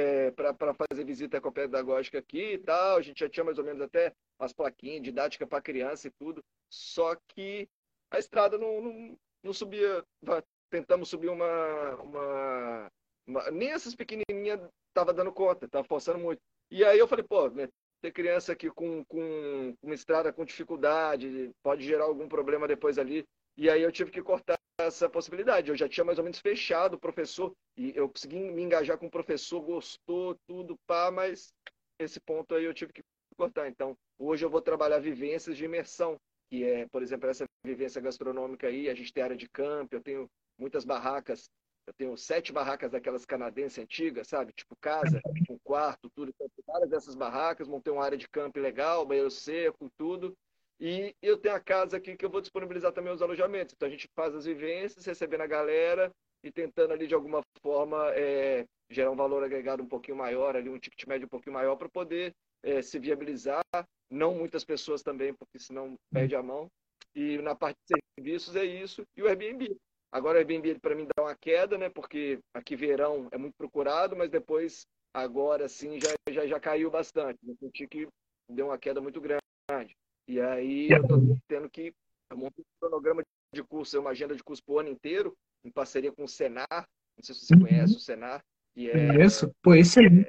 para fazer visita ecopedagógica aqui e tal. A gente já tinha mais ou menos até as plaquinhas, didática para criança e tudo. Só que a estrada não, não, não subia. Tentamos subir uma, uma, uma- nem essas pequenininhas tava dando conta, tava forçando muito. E aí eu falei, pô, né, ter criança aqui com, com uma estrada com dificuldade, pode gerar algum problema depois ali. E aí eu tive que cortar essa possibilidade. Eu já tinha mais ou menos fechado o professor e eu consegui me engajar com o professor, gostou, tudo, pá, mas esse ponto aí eu tive que cortar. Então, hoje eu vou trabalhar vivências de imersão, que é, por exemplo, essa vivência gastronômica aí, a gente tem área de campo, eu tenho muitas barracas, eu tenho sete barracas daquelas canadenses antigas, sabe? Tipo casa, com quarto, tudo. Então, várias dessas barracas, montei uma área de campo legal, banheiro seco, tudo. E eu tenho a casa aqui que eu vou disponibilizar também os alojamentos. Então a gente faz as vivências, recebendo a galera e tentando ali de alguma forma é, gerar um valor agregado um pouquinho maior, ali um ticket médio um pouquinho maior para poder é, se viabilizar. Não muitas pessoas também, porque senão perde a mão. E na parte de serviços é isso. E o Airbnb. Agora o Airbnb para mim dá uma queda, né? Porque aqui verão é muito procurado, mas depois, agora sim, já, já, já caiu bastante. Eu senti que deu uma queda muito grande. E aí eu estou tendo que montar um cronograma de curso, uma agenda de curso para o ano inteiro, em parceria com o Senar. Não sei se você conhece Uhum. o Senar, e é Isso, pô, excelente.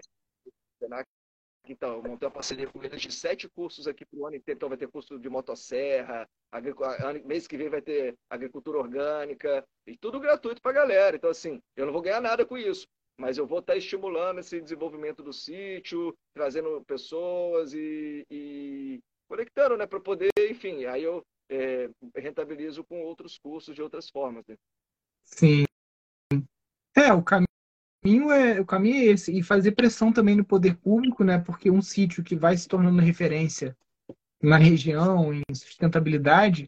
o Senar. Então, eu montei uma parceria com eles de sete cursos aqui para o ano inteiro. Então, vai ter curso de motosserra, agric... mês que vem vai ter agricultura orgânica, e tudo gratuito para a galera. Então, assim, eu não vou ganhar nada com isso, mas eu vou estar estimulando esse desenvolvimento do sítio, trazendo pessoas e, e conectando, né, para poder, enfim, aí eu é, rentabilizo com outros cursos de outras formas, né? Sim. É, o caminho é, o caminho é esse. E fazer pressão também no poder público, né? Porque um sítio que vai se tornando referência na região, em sustentabilidade,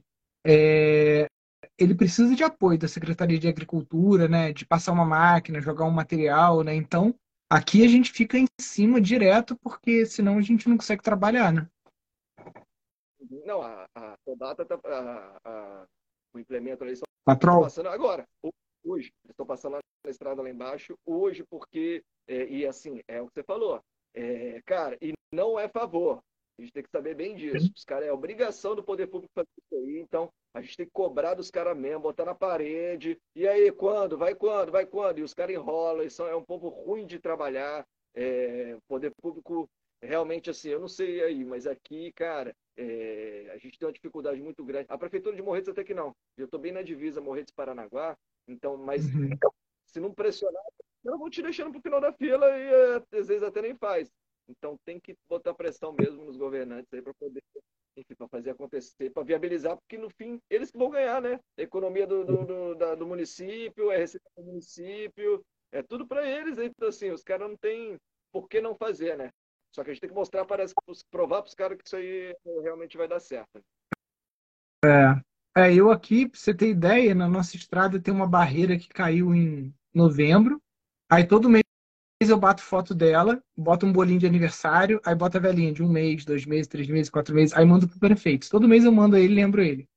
é, ele precisa de apoio da Secretaria de Agricultura, né? De passar uma máquina, jogar um material, né? Então, aqui a gente fica em cima direto, porque senão a gente não consegue trabalhar, né? Não, a, a, a data tá, a, a, o implemento ali estão Patrol? passando agora, hoje, eles estão passando lá na estrada lá embaixo, hoje, porque, é, e assim, é o que você falou, é, cara, e não é favor, a gente tem que saber bem disso, os caras, é obrigação do poder público fazer isso aí, então a gente tem que cobrar dos caras mesmo, botar na parede, e aí, quando? Vai quando? Vai quando? E os caras enrolam, e são, é um povo ruim de trabalhar, é, o poder público, realmente, assim, eu não sei aí, mas aqui, cara, é, a gente tem uma dificuldade muito grande. A prefeitura de Morretes até que não. Eu estou bem na divisa Morretes-Paranaguá, então, mas Uhum. se não pressionar, eu vou te deixando para o final da fila e é, às vezes até nem faz. Então tem que botar pressão mesmo nos governantes aí para poder, enfim, para fazer acontecer, para viabilizar, porque no fim eles que vão ganhar, né? A economia do, do, do, da, do município, é receita do município, é tudo para eles. Então, assim, os caras não têm por que não fazer, né? Só que a gente tem que mostrar, parece, provar para os caras que isso aí realmente vai dar certo. É, eu aqui, pra você ter ideia, na nossa estrada tem uma barreira que caiu em novembro. Aí todo mês eu bato foto dela, boto um bolinho de aniversário, aí boto a velhinha de um mês, dois meses, três meses, quatro meses, aí mando pro prefeito. Todo mês eu mando a ele e lembro ele.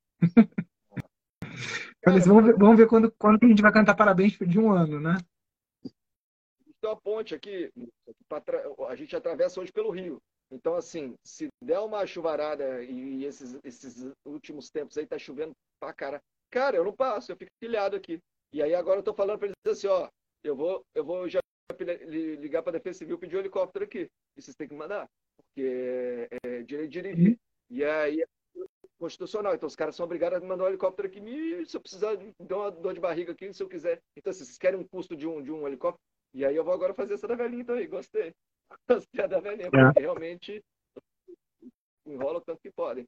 Falei Cara, assim, mas vamos ver, vamos ver quando, quando que a gente vai cantar parabéns de um ano, né? tem uma ponte aqui, a gente atravessa hoje pelo rio. Então, assim, se der uma chuvarada e esses, esses últimos tempos aí tá chovendo pra cara, cara, eu não passo, eu fico pilhado aqui. E aí agora eu tô falando para eles assim, ó, eu vou, eu vou já ligar para a Defesa Civil e pedir um helicóptero aqui. E vocês têm que mandar, porque é direito de dirigir. E aí é constitucional. Então os caras são obrigados a mandar um helicóptero aqui. Me, se eu precisar, dar uma dor de barriga aqui, se eu quiser. Então, se vocês querem um custo de um, de um helicóptero, e aí eu vou agora fazer essa da velhinha, então aí, gostei. Gostei da velhinha, porque realmente enrola o tanto que podem.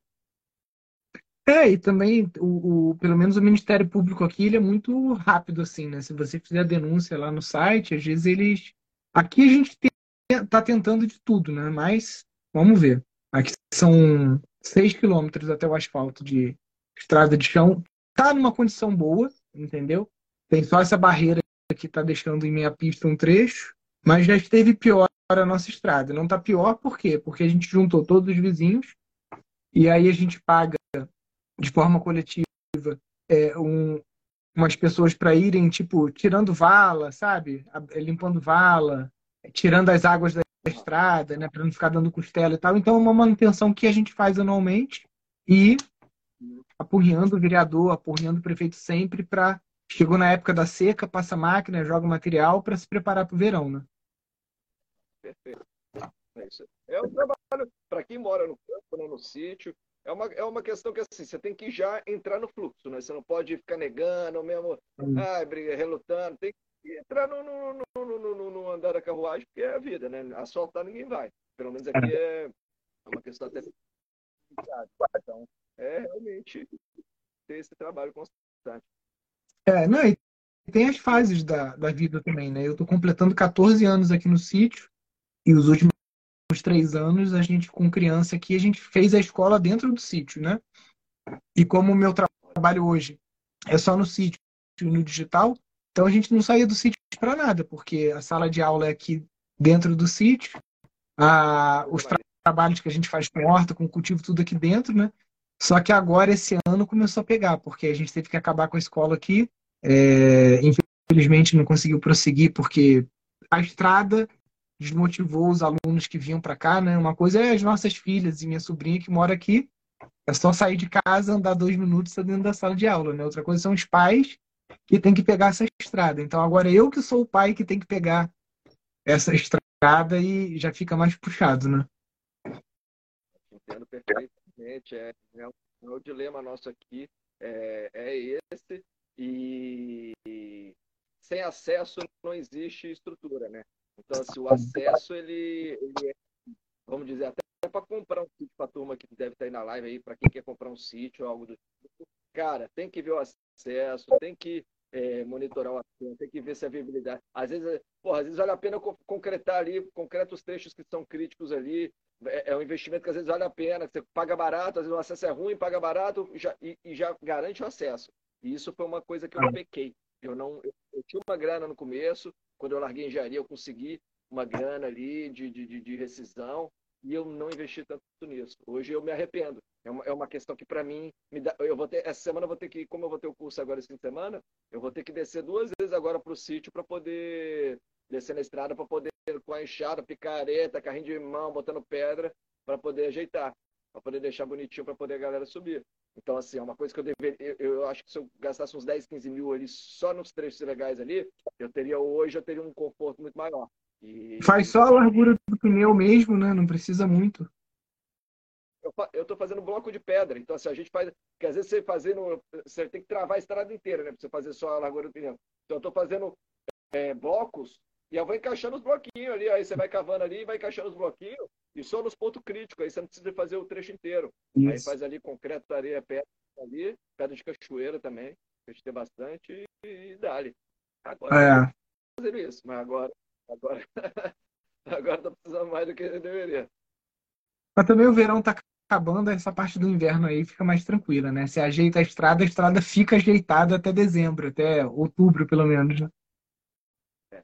É, e também, o, o- pelo menos o Ministério Público aqui, ele é muito rápido, assim, né? Se você fizer a denúncia lá no site, às vezes eles... Aqui a gente está tentando de tudo, né? Mas, vamos ver. Aqui são seis quilômetros até o asfalto de estrada de chão. Tá numa condição boa, entendeu? Tem só essa barreira que está deixando em meia pista um trecho, mas já esteve pior a nossa estrada. Não está pior por quê? Porque a gente juntou todos os vizinhos e aí a gente paga de forma coletiva é, um, umas pessoas para irem, tipo, tirando vala, sabe? Limpando vala, tirando as águas da estrada, né? Para não ficar dando costela e tal. Então, é uma manutenção que a gente faz anualmente e apurrinhando o vereador, apurrinhando o prefeito sempre para... Chegou na época da seca, passa a máquina, joga o material para se preparar para o verão, né? Perfeito. É isso. É um trabalho, para quem mora no campo, né, no sítio, é uma, é uma questão que assim, você tem que já entrar no fluxo, né? Você não pode ficar negando, ou mesmo, ah, briga, relutando, tem que entrar no, no, no, no, no, no andar da carruagem, porque é a vida, né? Asfaltar ninguém vai. Pelo menos aqui é uma questão até complicada. Então, é realmente ter esse trabalho constante. É, não, e tem as fases da, da vida também, né? Eu tô completando catorze anos aqui no sítio e os últimos três anos a gente, com criança aqui, a gente fez a escola dentro do sítio, né? E como o meu tra- trabalho hoje é só no sítio e no digital, então a gente não saía do sítio para nada, porque a sala de aula é aqui dentro do sítio, a, os tra- trabalhos que a gente faz com horta, com cultivo, tudo aqui dentro, né? Só que agora, esse ano, começou a pegar, porque a gente teve que acabar com a escola aqui. É, infelizmente não conseguiu prosseguir, porque a estrada desmotivou os alunos que vinham para cá, né? Uma coisa é as nossas filhas e minha sobrinha que mora aqui, é só sair de casa, andar dois minutos tá dentro da sala de aula, né? Outra coisa são os pais que têm que pegar essa estrada. Então agora eu que sou o pai que tem que pegar essa estrada e já fica mais puxado, né? Entendo perfeitamente. É, é, o, é o dilema nosso aqui é, é esse. E sem acesso não existe estrutura, né? Então, assim, o acesso, ele, ele é, vamos dizer, até para comprar um sítio para a turma que deve estar aí na live aí, para quem quer comprar um sítio ou algo do tipo, cara, tem que ver o acesso, tem que é, monitorar o acesso, tem que ver se a viabilidade. Às vezes, porra, às vezes vale a pena concretar ali, concreta os trechos que são críticos ali. É, é um investimento que às vezes vale a pena, você paga barato, às vezes o acesso é ruim, paga barato já, e, e já garante o acesso. E isso foi uma coisa que eu pequei. Eu não, eu, eu tinha uma grana no começo, quando eu larguei engenharia, eu consegui uma grana ali de, de, de rescisão e eu não investi tanto nisso. Hoje eu me arrependo. É uma, é uma questão que, para mim, me dá, eu vou ter, essa semana eu vou ter que, como eu vou ter o curso agora esse fim de semana, eu vou ter que descer duas vezes agora para o sítio para poder descer na estrada, para poder, com a enxada, picareta, carrinho de mão, botando pedra, para poder ajeitar, para poder deixar bonitinho, para poder a galera subir. Então, assim, é uma coisa que eu deveria. Eu, eu acho que se eu gastasse uns dez, quinze mil ali só nos trechos legais ali, eu teria hoje, eu teria um conforto muito maior. E... Faz só a largura do pneu mesmo, né? Não precisa muito. Eu, eu tô fazendo bloco de pedra, então assim, a gente faz. Porque às vezes você fazendo. Você tem que travar a estrada inteira, né? Pra você fazer só a largura do pneu. Então eu tô fazendo é, blocos e eu vou encaixando os bloquinhos ali. Aí você vai cavando ali, vai encaixando os bloquinhos e só nos pontos críticos. Aí você não precisa fazer o trecho inteiro. Isso. Aí faz ali concreto, areia, pedra ali, pedra de cachoeira também, que a gente tem bastante, e, e dá-lhe. Agora é. eu tô fazendo isso, mas agora. Agora, agora tá precisando mais do que eu deveria. Mas também o verão tá acabando, essa parte do inverno aí fica mais tranquila, né? Se ajeita a estrada, a estrada fica ajeitada até dezembro, até outubro, pelo menos, né? É,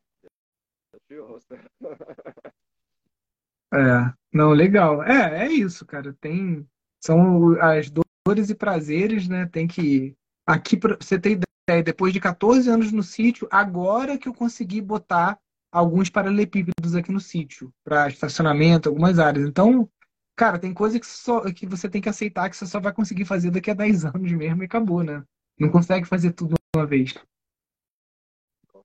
é. Não, legal. É, é isso, cara. Tem... São as dores e prazeres, né? Tem que... Aqui, pra você ter ideia, depois de catorze anos no sítio, agora que eu consegui botar alguns paralelepípedos aqui no sítio, para estacionamento, algumas áreas. Então, cara, tem coisa que, só, que você tem que aceitar que você só vai conseguir fazer daqui a dez anos mesmo e acabou, né? Não consegue fazer tudo de uma vez.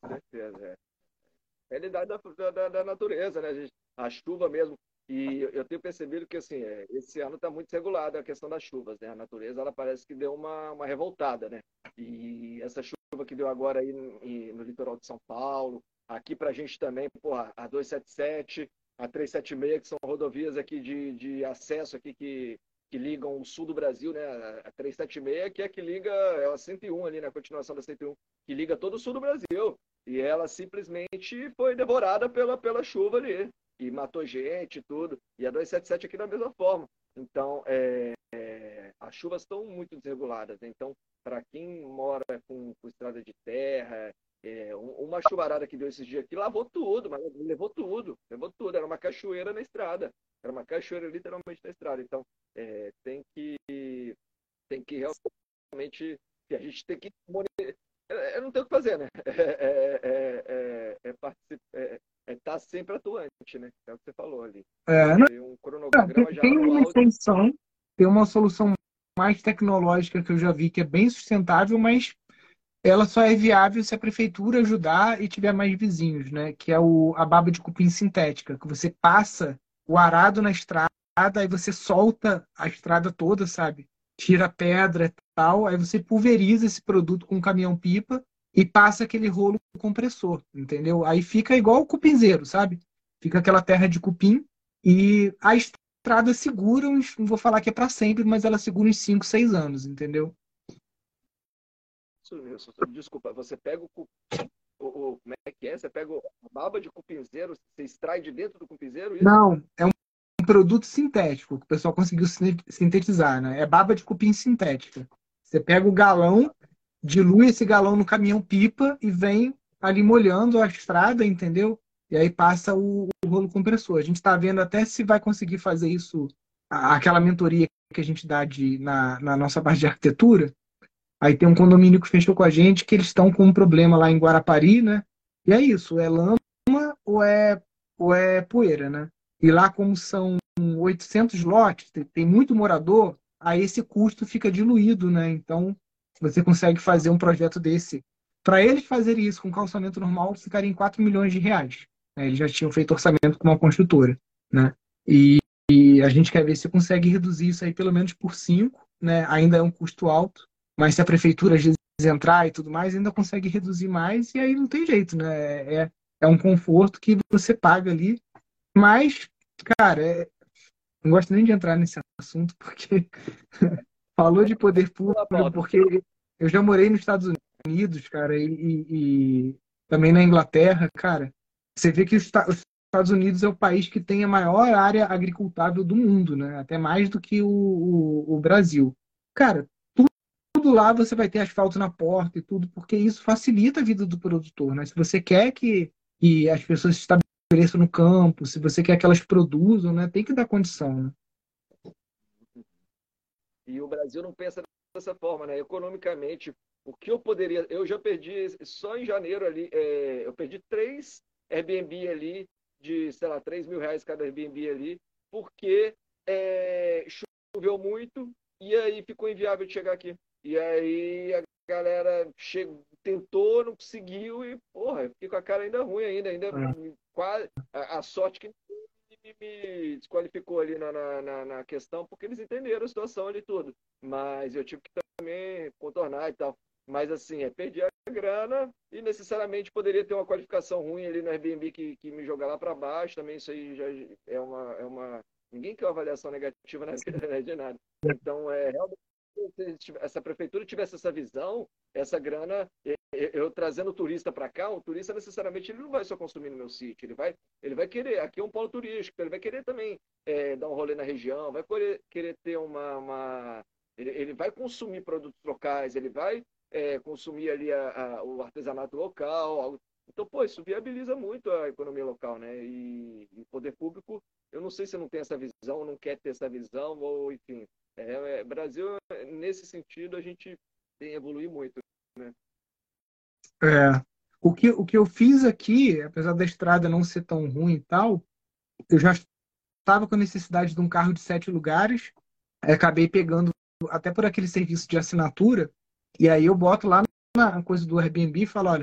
certeza. É. Realidade da, da, da natureza, né? A, gente, a chuva mesmo. E eu tenho percebido que assim, esse ano está muito regulado a questão das chuvas, né? A natureza ela parece que deu uma, uma revoltada, né? E essa chuva que deu agora aí no, no litoral de São Paulo, aqui para a gente também, porra, a duzentos e setenta e sete, a trezentos e setenta e seis, que são rodovias aqui de, de acesso aqui que, que ligam o sul do Brasil, né? A trezentos e setenta e seis que é que liga, é a cento e um ali, na continuação da cento e um, que liga todo o sul do Brasil. E ela simplesmente foi devorada pela, pela chuva ali. E matou gente e tudo. E a duzentos e setenta e sete aqui da mesma forma. Então, é, é, as chuvas estão muito desreguladas. Né? Então, para quem mora com, com estrada de terra, é, uma chuvarada que deu esses dias aqui, lavou tudo, mas levou tudo. Levou tudo. Era uma cachoeira na estrada. Era uma cachoeira literalmente na estrada. Então, é, tem que tem que realmente... A gente tem que... Eu não tenho o que fazer, né? É, é, é, é, é, é estar sempre atuante, né? É o que você falou ali. É, não, um cronograma tem, já tem uma anual. solução, tem uma solução mais tecnológica que eu já vi que é bem sustentável, mas ela só é viável se a prefeitura ajudar e tiver mais vizinhos, né? Que é o, a baba de cupim sintética, que você passa o arado na estrada, aí você solta a estrada toda, sabe? Tira a pedra e tal, aí você pulveriza esse produto com um caminhão-pipa e passa aquele rolo compressor, entendeu? Aí fica igual o cupinzeiro, sabe? Fica aquela terra de cupim e a estrada segura, uns, não vou falar que é para sempre, mas ela segura uns cinco, seis anos, entendeu? Isso, desculpa, você pega o, o, o como é que é? Você pega a baba de cupinzeiro, você extrai de dentro do cupinzeiro? Isso? Não, é um produto sintético que o pessoal conseguiu sintetizar, né? É baba de cupim sintética. Você pega o galão, dilui esse galão no caminhão-pipa e vem ali molhando a estrada, entendeu? E aí passa o, o rolo compressor. A gente está vendo até se vai conseguir fazer isso, aquela mentoria que a gente dá de, na, na nossa parte de arquitetura. Aí tem um condomínio que fechou com a gente que eles estão com um problema lá em Guarapari, né? E é isso, é lama ou é, ou é poeira, né? E lá, como são oitocentos lotes, tem muito morador, aí esse custo fica diluído, né? Então, você consegue fazer um projeto desse. Para eles fazerem isso com calçamento normal, ficaria em quatro milhões de reais. Né? Eles já tinham feito orçamento com uma construtora, né? E, e a gente quer ver se consegue reduzir isso aí pelo menos por cinco, né? Ainda é um custo alto, mas se a prefeitura às vezes entrar e tudo mais, ainda consegue reduzir mais, e aí não tem jeito, né? É, é um conforto que você paga ali. Mas, cara, é, não gosto nem de entrar nesse assunto, porque falou de poder público, porque eu já morei nos Estados Unidos, cara, e, e, e também na Inglaterra, cara. Você vê que os, os Estados Unidos é o país que tem a maior área agricultável do mundo, né? Até mais do que o, o, o Brasil. Cara, tudo, tudo lá você vai ter asfalto na porta e tudo, porque isso facilita a vida do produtor, né? Se você quer que, que as pessoas se estabeleçam no campo, se você quer que elas produzam, né? Tem que dar condição, né? E o Brasil não pensa dessa forma, né? Economicamente, o que eu poderia... Eu já perdi, só em janeiro ali, é, eu perdi três Airbnb ali, de, sei lá, três mil reais cada Airbnb ali, porque é, choveu muito e aí ficou inviável de chegar aqui. E aí a galera chegou, tentou, não conseguiu e, porra, eu fiquei com a cara ainda ruim ainda, ainda é. quase... A, a sorte que me, me desqualificou ali na, na, na questão, porque eles entenderam a situação ali tudo. Mas eu tive que também contornar e tal. Mas assim, é, perdi a grana e necessariamente poderia ter uma qualificação ruim ali no Airbnb que, que me jogar lá para baixo. Também isso aí já é uma, é uma... Ninguém quer uma avaliação negativa na vida, né, de nada. Então, é realmente, se essa prefeitura tivesse essa visão, essa grana, eu, eu trazendo o turista para cá, o turista necessariamente ele não vai só consumir no meu sítio, ele vai, ele vai querer, aqui é um polo turístico, ele vai querer também é, dar um rolê na região, vai querer, querer ter uma... uma ele, ele vai consumir produtos locais, ele vai é, consumir ali a, a, o artesanato local, algo. Então, pô, isso viabiliza muito a economia local, né? E o poder público, eu não sei se não tem essa visão, não quer ter essa visão, ou enfim. É, é, Brasil, nesse sentido, a gente tem evoluído muito, né? É. O que, o que eu fiz aqui, apesar da estrada não ser tão ruim e tal, eu já estava com a necessidade de um carro de sete lugares, acabei pegando até por aquele serviço de assinatura, e aí eu boto lá na coisa do Airbnb e falo, olha,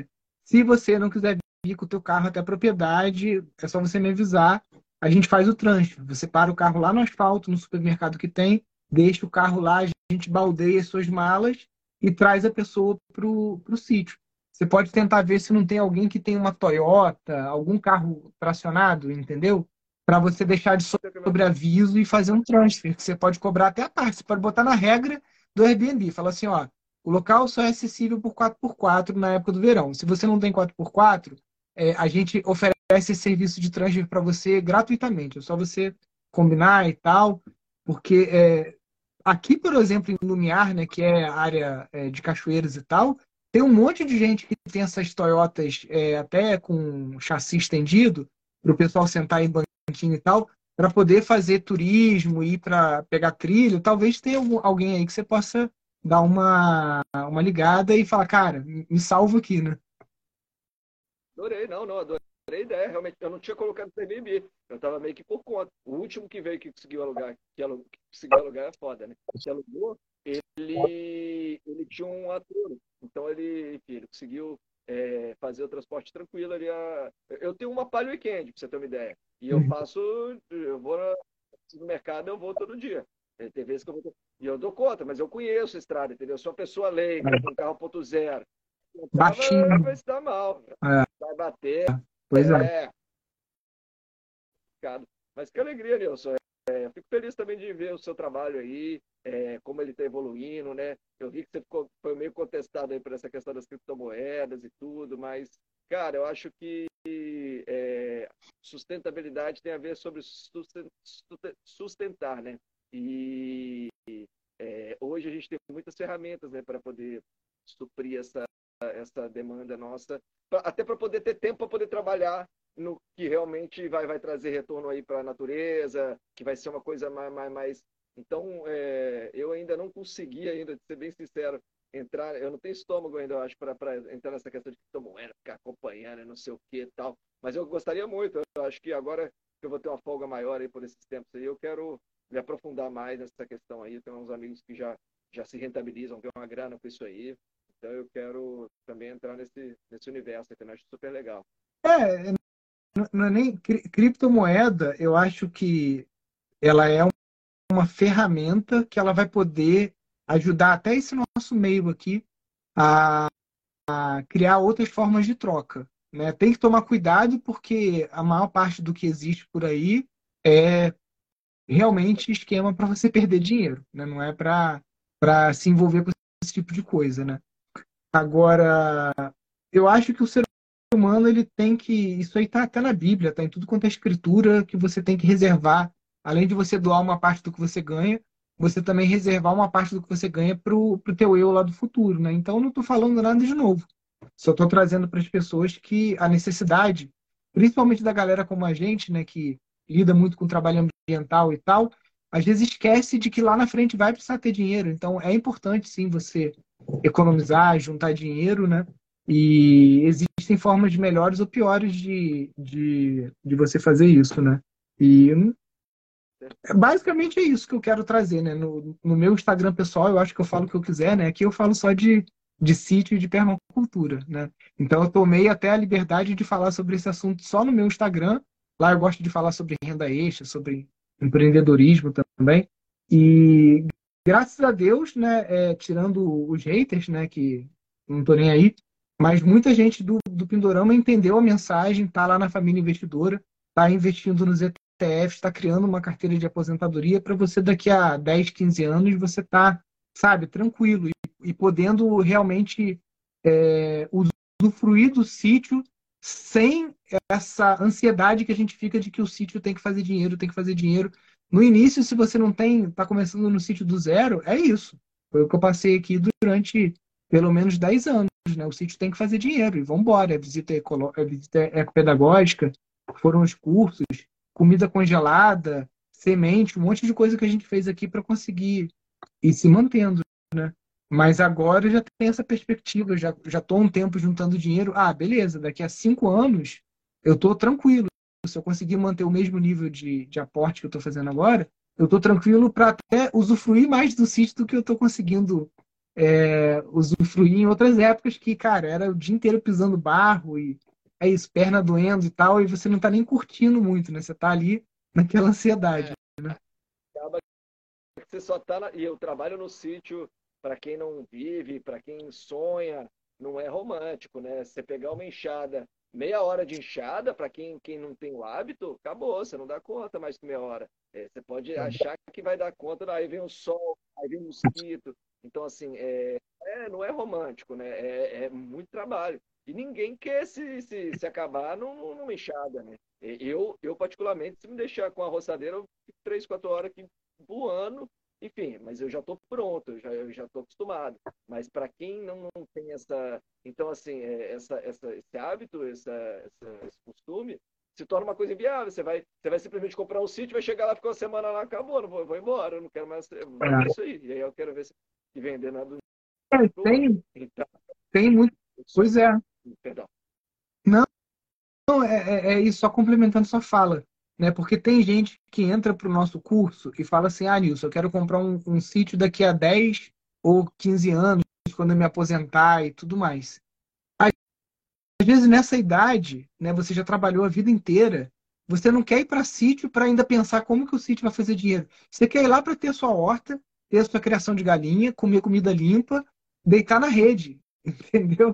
Se você não quiser vir com o teu carro até a propriedade, é só você me avisar. A gente faz o transfer. Você para o carro lá no asfalto, no supermercado que tem, deixa o carro lá, a gente baldeia as suas malas e traz a pessoa para o sítio. Você pode tentar ver se não tem alguém que tem uma Toyota, algum carro tracionado, entendeu? Para você deixar de sobreaviso e fazer um transfer, que você pode cobrar até a parte. Você pode botar na regra do Airbnb. Fala assim, ó, o local só é acessível por quatro por quatro na época do verão. Se você não tem quatro por quatro, é, a gente oferece esse serviço de transfer para você gratuitamente. É só você combinar e tal, porque é, aqui, por exemplo, em Lumiar, né, que é a área é, de cachoeiras e tal, tem um monte de gente que tem essas Toyotas é, até com chassi estendido, para o pessoal sentar em banquinho e tal, para poder fazer turismo, ir para pegar trilho. Talvez tenha algum, alguém aí que você possa dar uma, uma ligada e falar, cara, me salva aqui, né? Adorei, não, não, adorei a ideia. Realmente, eu não tinha colocado no Airbnb. Eu estava meio que por conta. O último que veio que conseguiu alugar, que, alug... que conseguiu alugar é foda, né? Que alugou, ele, ele tinha um ator. Então ele, enfim, ele conseguiu é, fazer o transporte tranquilo ali. A... Eu tenho uma Palio Weekend, pra você ter uma ideia. E eu faço, eu vou no mercado, eu vou todo dia. Tem vezes que eu vou. E eu dou conta, mas eu conheço a estrada, entendeu? Eu sou uma pessoa leiga, com um carro ponto zero. Baixinho. Vai se dar mal. É. Vai bater. Pois é. é. Mas que alegria, Nilson. É, eu fico feliz também de ver o seu trabalho aí, é, como ele está evoluindo, né? Eu vi que você ficou, foi meio contestado aí por essa questão das criptomoedas e tudo, mas, cara, eu acho que é, sustentabilidade tem a ver sobre sustentar, né? E é, hoje a gente tem muitas ferramentas, né, para poder suprir essa, essa demanda nossa, pra, até para poder ter tempo para poder trabalhar no que realmente vai, vai trazer retorno aí para a natureza, que vai ser uma coisa mais... mais, mais... Então, é, eu ainda não consegui, ainda, de ser bem sincero, entrar, eu não tenho estômago ainda, eu acho, para entrar nessa questão de criptomoeda, ficar acompanhando, não sei o que e tal, mas eu gostaria muito, eu acho que agora que eu vou ter uma folga maior aí por esses tempos aí, eu quero me aprofundar mais nessa questão aí, eu tenho uns amigos que já, já se rentabilizam, ganham uma grana com isso aí, então eu quero também entrar nesse, nesse universo, que eu acho super legal. É, não é nem criptomoeda, eu acho que ela é uma ferramenta que ela vai poder ajudar até esse nosso meio aqui a, a criar outras formas de troca, né? Tem que tomar cuidado porque a maior parte do que existe por aí é realmente esquema para você perder dinheiro, né? Não é para para se envolver com esse tipo de coisa, né? Agora, eu acho que o ser humano ele tem que, isso aí tá até na Bíblia, tá em tudo quanto é escritura, que você tem que reservar, além de você doar uma parte do que você ganha, você também reservar uma parte do que você ganha pro, pro teu eu lá do futuro, né? Então não tô falando nada de novo. Só tô trazendo para as pessoas que a necessidade, principalmente da galera como a gente, né, que lida muito com trabalho ambiental e tal, às vezes esquece de que lá na frente vai precisar ter dinheiro. Então é importante sim você economizar, juntar dinheiro, né? E existem formas melhores ou piores de, de, de você fazer isso, né? E basicamente é isso que eu quero trazer, né? No, no meu Instagram pessoal, eu acho que eu falo o que eu quiser, né? Aqui eu falo só de, de sítio e de permacultura, né? Então eu tomei até a liberdade de falar sobre esse assunto só no meu Instagram. Lá eu gosto de falar sobre renda extra, sobre empreendedorismo também. E graças a Deus, né? É, tirando os haters, né? Que não tô nem aí, mas muita gente do, do Pindorama entendeu a mensagem, tá lá na família investidora, tá investindo nos E T Fs, está criando uma carteira de aposentadoria para você daqui a dez, quinze anos você tá, sabe, tranquilo e, e podendo realmente é, usufruir do sítio sem essa ansiedade que a gente fica de que o sítio tem que fazer dinheiro, tem que fazer dinheiro. No início, se você não tem, tá começando no sítio do zero, é isso. Foi o que eu passei aqui durante pelo menos dez anos. Né? O sítio tem que fazer dinheiro e vamos embora. É visita, ecolo... é visita ecopedagógica, foram os cursos, comida congelada, semente, um monte de coisa que a gente fez aqui para conseguir ir se mantendo, né? Mas agora eu já tenho essa perspectiva, já já estou um tempo juntando dinheiro. Ah, beleza, daqui a cinco anos eu estou tranquilo. Se eu conseguir manter o mesmo nível de, de aporte que eu estou fazendo agora, eu estou tranquilo para até usufruir mais do sítio do que eu estou conseguindo é, usufruir em outras épocas que, cara, era o dia inteiro pisando barro e é isso, perna doendo e tal, e você não tá nem curtindo muito, né? Você tá ali naquela ansiedade. É, acaba que você só tá na... E eu trabalho no sítio, para quem não vive, para quem sonha, não é romântico, né? Você pegar uma enxada, meia hora de enxada, para quem, quem não tem o hábito, acabou, você não dá conta mais que meia hora. É, você pode achar que vai dar conta, aí vem o sol, aí vem o mosquito. Então, assim, é, é, não é romântico, né? É, é muito trabalho. E ninguém quer se, se, se acabar num- numa enxada, né? E Eu, eu, particularmente, se me deixar com a roçadeira, eu fico três, quatro horas aqui voando, enfim, mas eu já estou pronto, eu já eu já estou acostumado. Mas para quem não, não tem essa, então assim, é, essa, essa, esse hábito, essa, essa, esse costume, se torna uma coisa inviável. Você vai, você vai simplesmente comprar um sítio, vai chegar lá, ficar uma semana lá, acabou, não vou, vou embora, eu não quero mais, é isso aí. E aí eu quero ver se vender nada do É, outro. tem, Então, tem muito. só, Pois é. perdão. Não, não, é, é, é isso, só complementando sua fala, né? Porque tem gente que entra para o nosso curso e fala assim: ah, Nilson, eu quero comprar um, um sítio daqui a dez ou quinze anos, quando eu me aposentar e tudo mais. Às vezes, nessa idade, né, você já trabalhou a vida inteira, você não quer ir para sítio para ainda pensar como que o sítio vai fazer dinheiro. Você quer ir lá para ter sua horta, ter a sua criação de galinha, comer comida limpa, deitar na rede, entendeu?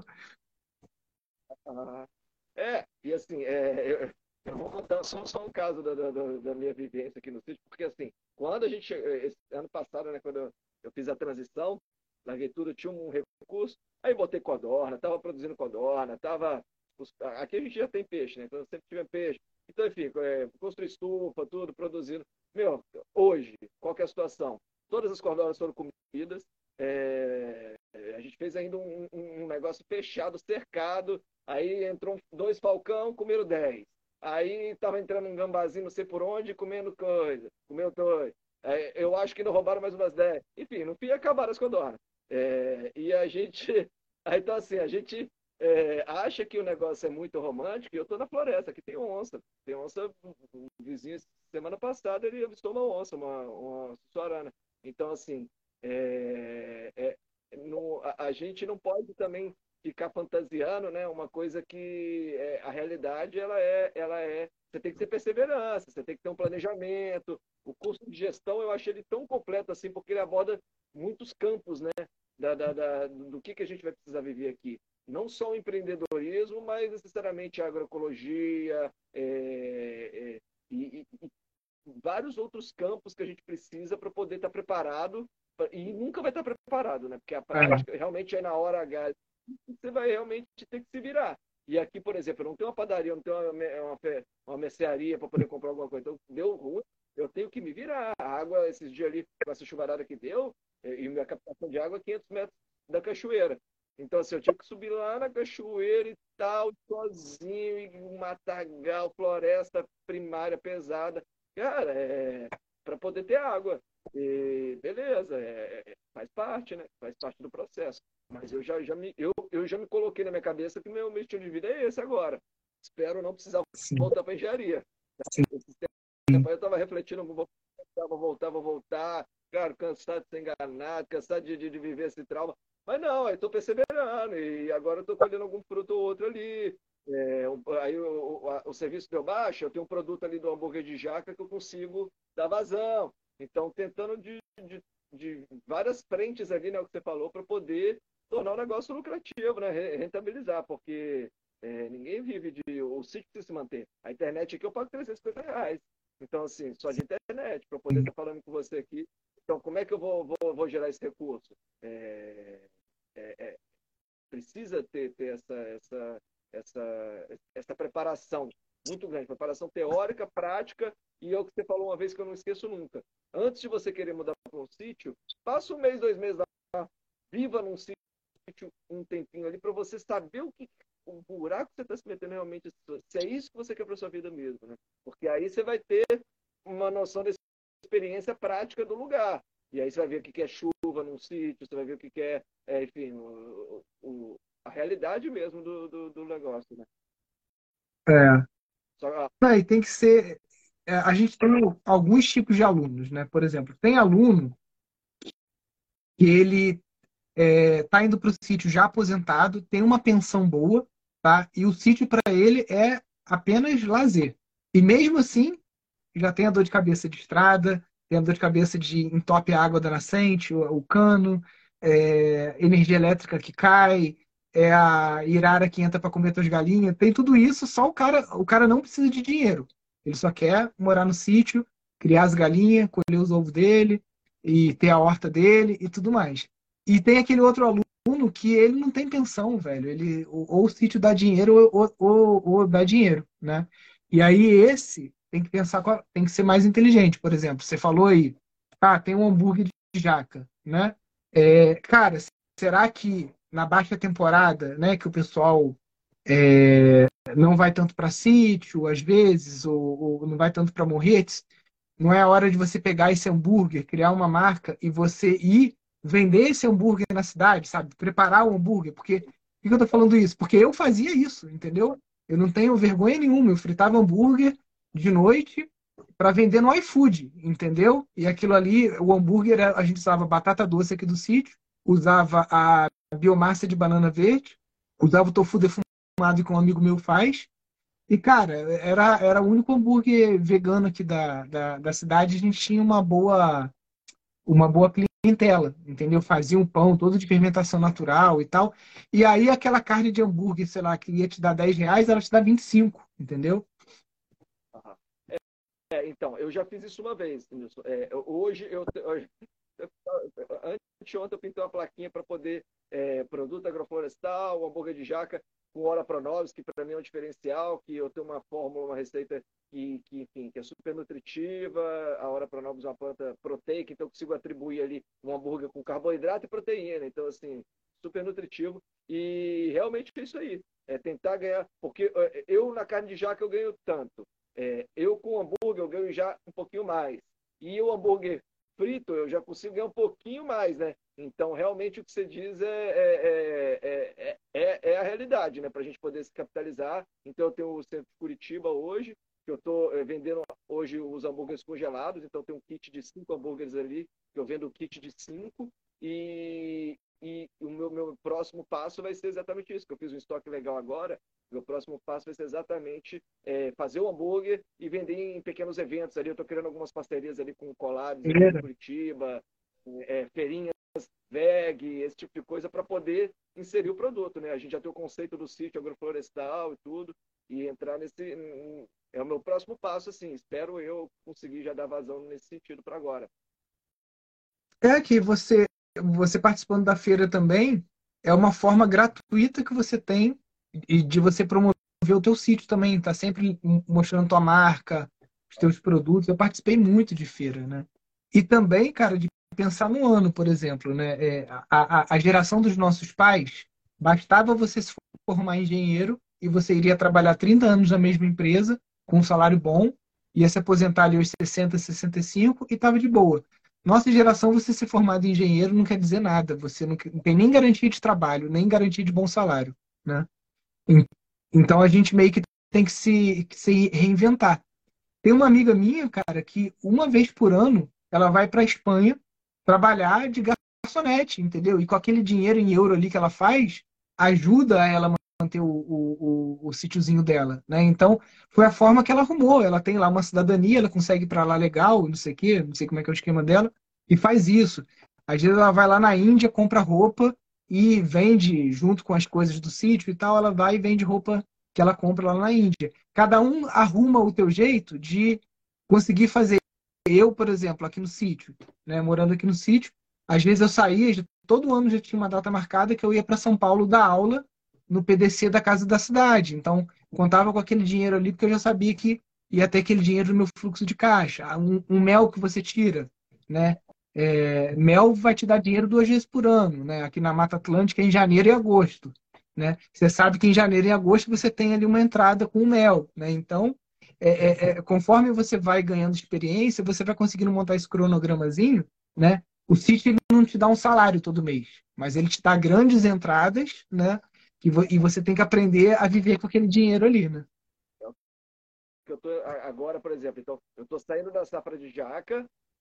Ah, é, e assim, é, eu, eu vou contar só, só um caso da, da, da- da minha vivência aqui no sítio, porque assim, quando a gente, che- esse ano passado, né, quando eu, eu fiz a transição, larguei tudo, eu tinha um recurso, aí botei codorna, tava produzindo codorna, tava, os- aqui a gente já tem peixe, né, então eu sempre tive peixe, então enfim, é, construí estufa, tudo, produzindo. Meu, hoje, qual que é a situação? Todas as codornas foram comidas, é, a gente fez ainda um, um um negócio fechado, cercado. Aí entrou dois falcão, comeram dez. Aí tava entrando um gambazinho, não sei por onde, comendo coisa. Comeu dois. É, eu acho que ainda roubaram mais umas dez. Enfim, no fim acabaram as codornas. É, e a gente. Aí, então, assim, a gente é, acha que o negócio é muito romântico. E eu tô na floresta, aqui tem onça. Tem onça, um vizinho, semana passada, ele avistou uma onça, uma, uma suarana. Então, assim, é, é, no, a, a gente não pode também ficar fantasiando, né? Uma coisa que é, a realidade ela é, ela é. Você tem que ter perseverança, você tem que ter um planejamento. O curso de gestão eu achei ele tão completo assim, porque ele aborda muitos campos, né? Da, da, da, do que, que a gente vai precisar viver aqui. Não só o empreendedorismo, mas necessariamente a agroecologia é, é, e, e, vários outros campos que a gente precisa para poder estar preparado e nunca vai estar preparado, né? Porque a É, prática realmente é na hora H, você vai realmente ter que se virar. E aqui, por exemplo, eu não tenho uma padaria, eu não tenho uma, uma, uma mercearia para poder comprar alguma coisa. Então, deu ruim, eu tenho que me virar. A água, esses dias ali, com essa chuvarada que deu, e minha captação de água é quinhentos metros da cachoeira. Então, assim, eu tive que subir lá na cachoeira e tal, sozinho, e um matagal, floresta primária pesada. Cara, é para poder ter água. E beleza, é, é, faz parte, né? Faz parte do processo. Mas eu já, já me, eu, eu já me coloquei na minha cabeça que meu, meu estilo de vida é esse agora. Espero não precisar sim, voltar para a engenharia. sim. Esse tempo aí eu estava refletindo, vou voltar, vou voltar, vou voltar. Cara, cansado de ser enganado, cansado de, de, de viver esse trauma. Mas não, eu estou perseverando e agora eu estou colhendo algum fruto ou outro ali. É, o- aí o, o, a- o serviço deu baixa, eu tenho um produto ali do hambúrguer de jaca que eu consigo dar vazão. Então, tentando de, de, de várias frentes ali, né, o que você falou, para poder tornar o negócio lucrativo, né, re- rentabilizar, porque é, ninguém vive de. O sítio precisa se manter. A internet aqui eu pago trezentos e cinquenta reais. Então, assim, só de internet, para poder estar falando com você aqui. Então, como é que eu vou, vou, vou gerar esse recurso? É, é, é, precisa ter, ter essa, essa, essa, essa preparação muito grande, preparação teórica, prática, e é o que você falou uma vez que eu não esqueço nunca. Antes de você querer mudar para um sítio, passa um mês, dois meses lá, viva num sítio um tempinho ali para você saber o que o buraco que você está se metendo realmente, se é isso que você quer para sua vida mesmo, né? Porque aí você vai ter uma noção da experiência prática do lugar. E aí você vai ver o que é chuva num sítio, você vai ver o que é, é enfim, o, o, a realidade mesmo do, do, do negócio, né? É. Só, Não, e tem que ser. É, a gente tem alguns tipos de alunos, né? Por exemplo, tem aluno que ele é, tá indo para o sítio já aposentado, tem uma pensão boa, tá? E o sítio para ele é apenas lazer. E mesmo assim, já tem a dor de cabeça de estrada, tem a dor de cabeça de entope a água da nascente, o, o cano, é, energia elétrica que cai, é a irara que entra para comer suas galinhas, tem tudo isso, só o cara, o cara não precisa de dinheiro. Ele só quer morar no sítio, criar as galinhas, colher os ovos dele e ter a horta dele e tudo mais. E tem aquele outro aluno que ele não tem pensão, velho. Ele, ou, ou o sítio dá dinheiro ou, ou, ou dá dinheiro, né? E aí esse tem que pensar, tem que ser mais inteligente. Por exemplo, você falou aí, ah, tem um hambúrguer de jaca, né? É, cara, será que na baixa temporada, né, que o pessoal é, não vai tanto para sítio, às vezes, ou, ou não vai tanto para morretes, não é a hora de você pegar esse hambúrguer, criar uma marca e você ir vender esse hambúrguer na cidade, sabe? Preparar o hambúrguer. Porque, por que eu tô falando isso? Porque eu fazia isso, entendeu? Eu não tenho vergonha nenhuma. Eu fritava hambúrguer de noite para vender no iFood, entendeu? E aquilo ali, o hambúrguer, a gente usava batata doce aqui do sítio, usava a biomassa de banana verde, usava o tofu defumado que um amigo meu faz, e, cara, era, era o único hambúrguer vegano aqui da, da, da cidade. A gente tinha uma boa, uma boa clientela, entendeu? Fazia um pão todo de fermentação natural e tal. E aí aquela carne de hambúrguer, sei lá, que ia te dar dez reais, ela te dá vinte e cinco, entendeu? Aham. É, então, eu já fiz isso uma vez, Nilson. É, hoje, eu, hoje, anteontem eu pintei uma plaquinha para poder é, produto agroflorestal, hambúrguer de jaca com Ora Pronobis, que para mim é um diferencial, que eu tenho uma fórmula, uma receita que, que, enfim, que é super nutritiva. A Ora Pronobis é uma planta proteica, então eu consigo atribuir ali um hambúrguer com carboidrato e proteína. Então, assim, super nutritivo. E realmente é isso aí. É tentar ganhar, porque eu na carne de jaca eu ganho tanto. É, eu com hambúrguer eu ganho já um pouquinho mais. E o hambúrguer frito eu já consigo ganhar um pouquinho mais, né? Então, realmente, o que você diz é, é, é, é, é a realidade, né? Para a gente poder se capitalizar. Então, eu tenho o centro de Curitiba hoje, que eu estou vendendo hoje os hambúrgueres congelados. Então, tem um kit de cinco hambúrgueres ali, que eu vendo o kit de cinco. E, e o meu, meu próximo passo vai ser exatamente isso, que eu fiz um estoque legal agora. Meu próximo passo vai ser exatamente é, fazer o hambúrguer e vender em pequenos eventos ali. Eu estou criando algumas parcerias ali com collabs aqui em Curitiba, é, feirinhas veg, esse tipo de coisa, para poder inserir o produto, né? A gente já tem o conceito do sítio agroflorestal e tudo, e entrar nesse... É o meu próximo passo, assim. Espero eu conseguir já dar vazão nesse sentido para agora. É que você, você participando da feira também, é uma forma gratuita que você tem e de você promover o teu sítio também, tá sempre mostrando tua marca, os teus produtos. Eu participei muito de feira, né? E também, cara, de pensar no ano, por exemplo, né? É, a, a, a geração dos nossos pais, bastava você se formar engenheiro e você iria trabalhar trinta anos na mesma empresa, com um salário bom, ia se aposentar ali aos sessenta, sessenta e cinco e estava de boa. Nossa geração, você ser formado em engenheiro não quer dizer nada. Você não tem nem garantia de trabalho, nem garantia de bom salário, né? Então a gente meio que tem que se, que se reinventar. Tem uma amiga minha, cara, que uma vez por ano ela vai para a Espanha trabalhar de garçonete, entendeu? E com aquele dinheiro em euro ali que ela faz, ajuda ela a manter o, o, o, o sítiozinho dela, né? Então foi a forma que ela arrumou. Ela tem lá uma cidadania, ela consegue ir para lá legal, não sei o quê, não sei como é que é o esquema dela, e faz isso. Às vezes ela vai lá na Índia, compra roupa e vende junto com as coisas do sítio e tal, ela vai e vende roupa que ela compra lá na Índia. Cada um arruma o teu jeito de conseguir fazer. Eu, por exemplo, aqui no sítio, né, morando aqui no sítio, às vezes eu saía, todo ano já tinha uma data marcada que eu ia para São Paulo dar aula no P D C da Casa da Cidade. Então, contava com aquele dinheiro ali, porque eu já sabia que ia ter aquele dinheiro no meu fluxo de caixa. Um, um mel que você tira, né? É, mel vai te dar dinheiro duas vezes por ano, né? Aqui na Mata Atlântica, em janeiro e agosto. Né? Você sabe que em janeiro e agosto você tem ali uma entrada com o mel, né? Então, é, é, é, conforme você vai ganhando experiência, você vai conseguindo montar esse cronogramazinho, né? O sítio ele não te dá um salário todo mês, mas ele te dá grandes entradas, né? E, vo e você tem que aprender a viver com aquele dinheiro ali, né? Eu tô agora, por exemplo, então, eu estou saindo da safra de jaca,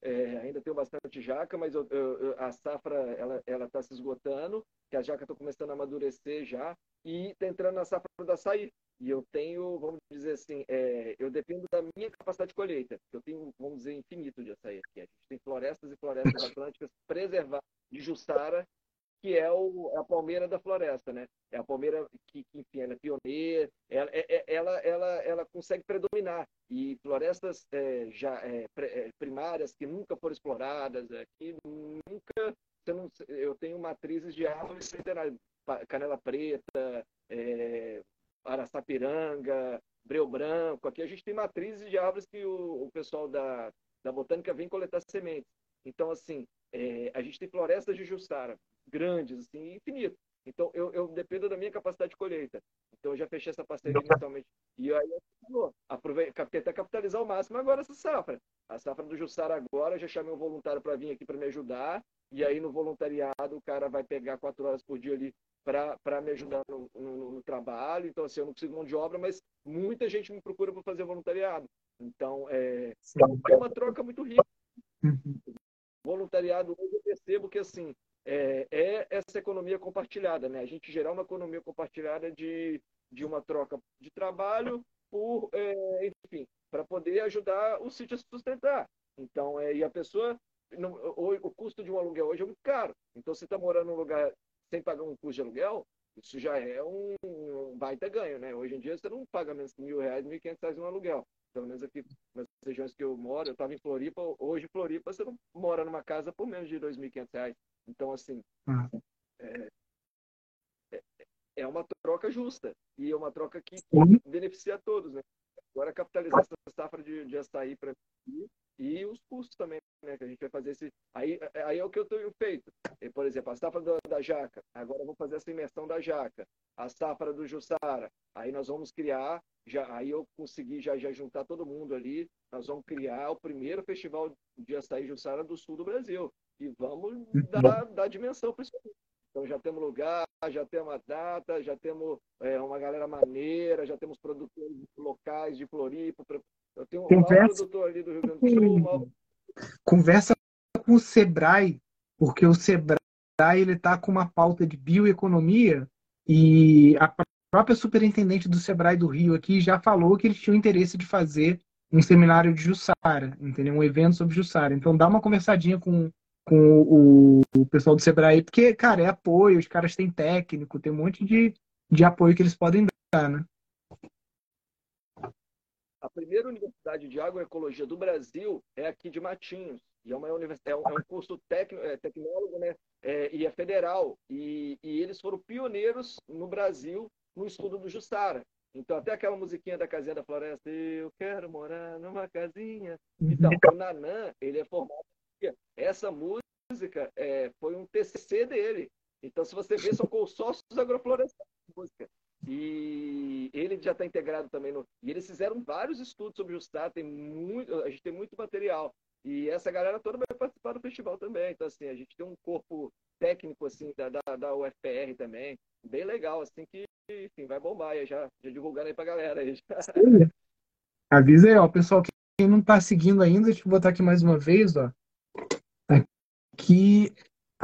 É, ainda tenho bastante jaca, mas eu, eu, a safra ela ela está se esgotando, que a jaca está começando a amadurecer já e está entrando na safra do açaí. E eu tenho, vamos dizer assim, é, eu dependo da minha capacidade de colheita. Eu tenho, vamos dizer, infinito de açaí aqui. A gente tem florestas e florestas atlânticas preservadas de Jussara, que é, o, é a palmeira da floresta, né? É a palmeira que, que enfim, ela é pioneira, ela, é, é, ela, ela, ela consegue predominar. E florestas é, já é, é, primárias que nunca foram exploradas, é, que nunca... Você não, eu tenho matrizes de árvores centenárias, canela preta, é, araçapiranga, breu branco. Aqui a gente tem matrizes de árvores que o, o pessoal da, da botânica vem coletar sementes. Então, assim, é, a gente tem florestas de Jussara, grandes, assim, infinito. Então, eu, eu dependo da minha capacidade de colheita. Então, eu já fechei essa parceria inicialmente. E aí, eu aproveitei, tentar capitalizar ao máximo agora essa safra. A safra do Jussara agora, já chamei um voluntário para vir aqui para me ajudar. E aí, no voluntariado, o cara vai pegar quatro horas por dia ali para me ajudar no, no, no trabalho. Então, assim, eu não consigo mão de obra, mas muita gente me procura para fazer voluntariado. Então, é, é uma troca muito rica. Voluntariado, hoje eu percebo que, assim, é, é essa economia compartilhada, né? A gente gerar uma economia compartilhada de, de uma troca de trabalho por, é, enfim, para poder ajudar o sítio a se sustentar. Então, é, e a pessoa, não, o, o custo de um aluguel hoje é muito caro. Então, você está morando num lugar sem pagar um custo de aluguel, isso já é um, um baita ganho, né? Hoje em dia, você não paga menos de mil reais, mil e quinhentos reais no aluguel. Pelo menos aqui nas regiões que eu moro, eu estava em Floripa, hoje em Floripa você não mora numa casa por menos de dois mil e quinhentos reais. Então, assim, Ah. é, é uma troca justa e é uma troca que Sim. beneficia a todos, né? Agora capitalizar essa safra de, de açaí para mim e os custos também, né? Que a gente vai fazer esse. Aí, aí é o que eu tenho feito. Por exemplo, a safra da, da jaca. Agora eu vou fazer essa imersão da jaca. A safra do Jussara. Aí nós vamos criar. Já, aí eu consegui já, já juntar todo mundo ali. Nós vamos criar o primeiro festival de açaí Jussara do sul do Brasil. E vamos dar, dar dimensão para isso. Então já temos lugar, já temos a data, já temos é, uma galera maneira, já temos produtores locais de Floripa. Eu tenho o maior Conversa produtor ali do Rio Grande do Sul. O maior... Conversa com o Sebrae, porque o Sebrae ele está com uma pauta de bioeconomia e a própria superintendente do Sebrae do Rio aqui já falou que eles tinham interesse de fazer um seminário de Jussara, entendeu? Um evento sobre Jussara. Então dá uma conversadinha com, com o, o pessoal do Sebrae, porque, cara, é apoio, os caras têm técnico, tem um monte de, de apoio que eles podem dar, né? A primeira universidade de agroecologia do Brasil é aqui de Matinhos. E é, uma universidade, é, um, é um curso tecno, é, tecnólogo, né? É, e é federal. E, e eles foram pioneiros no Brasil no estudo do Jussara. Então, até aquela musiquinha da Casinha da Floresta, eu quero morar numa casinha. Então, o Nanã, ele é formado. Essa música é, foi um T C C dele. Então, se você ver, são consórcios agroflorestais de música. E ele já está integrado também no. E eles fizeram vários estudos sobre o Jussara, tem muito, a gente tem muito material. E essa galera toda vai participar do festival também. Então, assim, a gente tem um corpo técnico assim, da, da, da U F P R também, bem legal, assim, que enfim, vai bombar aí, já, já divulgando aí pra galera aí. Avisa aí, ó, pessoal, quem não está seguindo ainda, deixa eu botar aqui mais uma vez, ó. Aqui,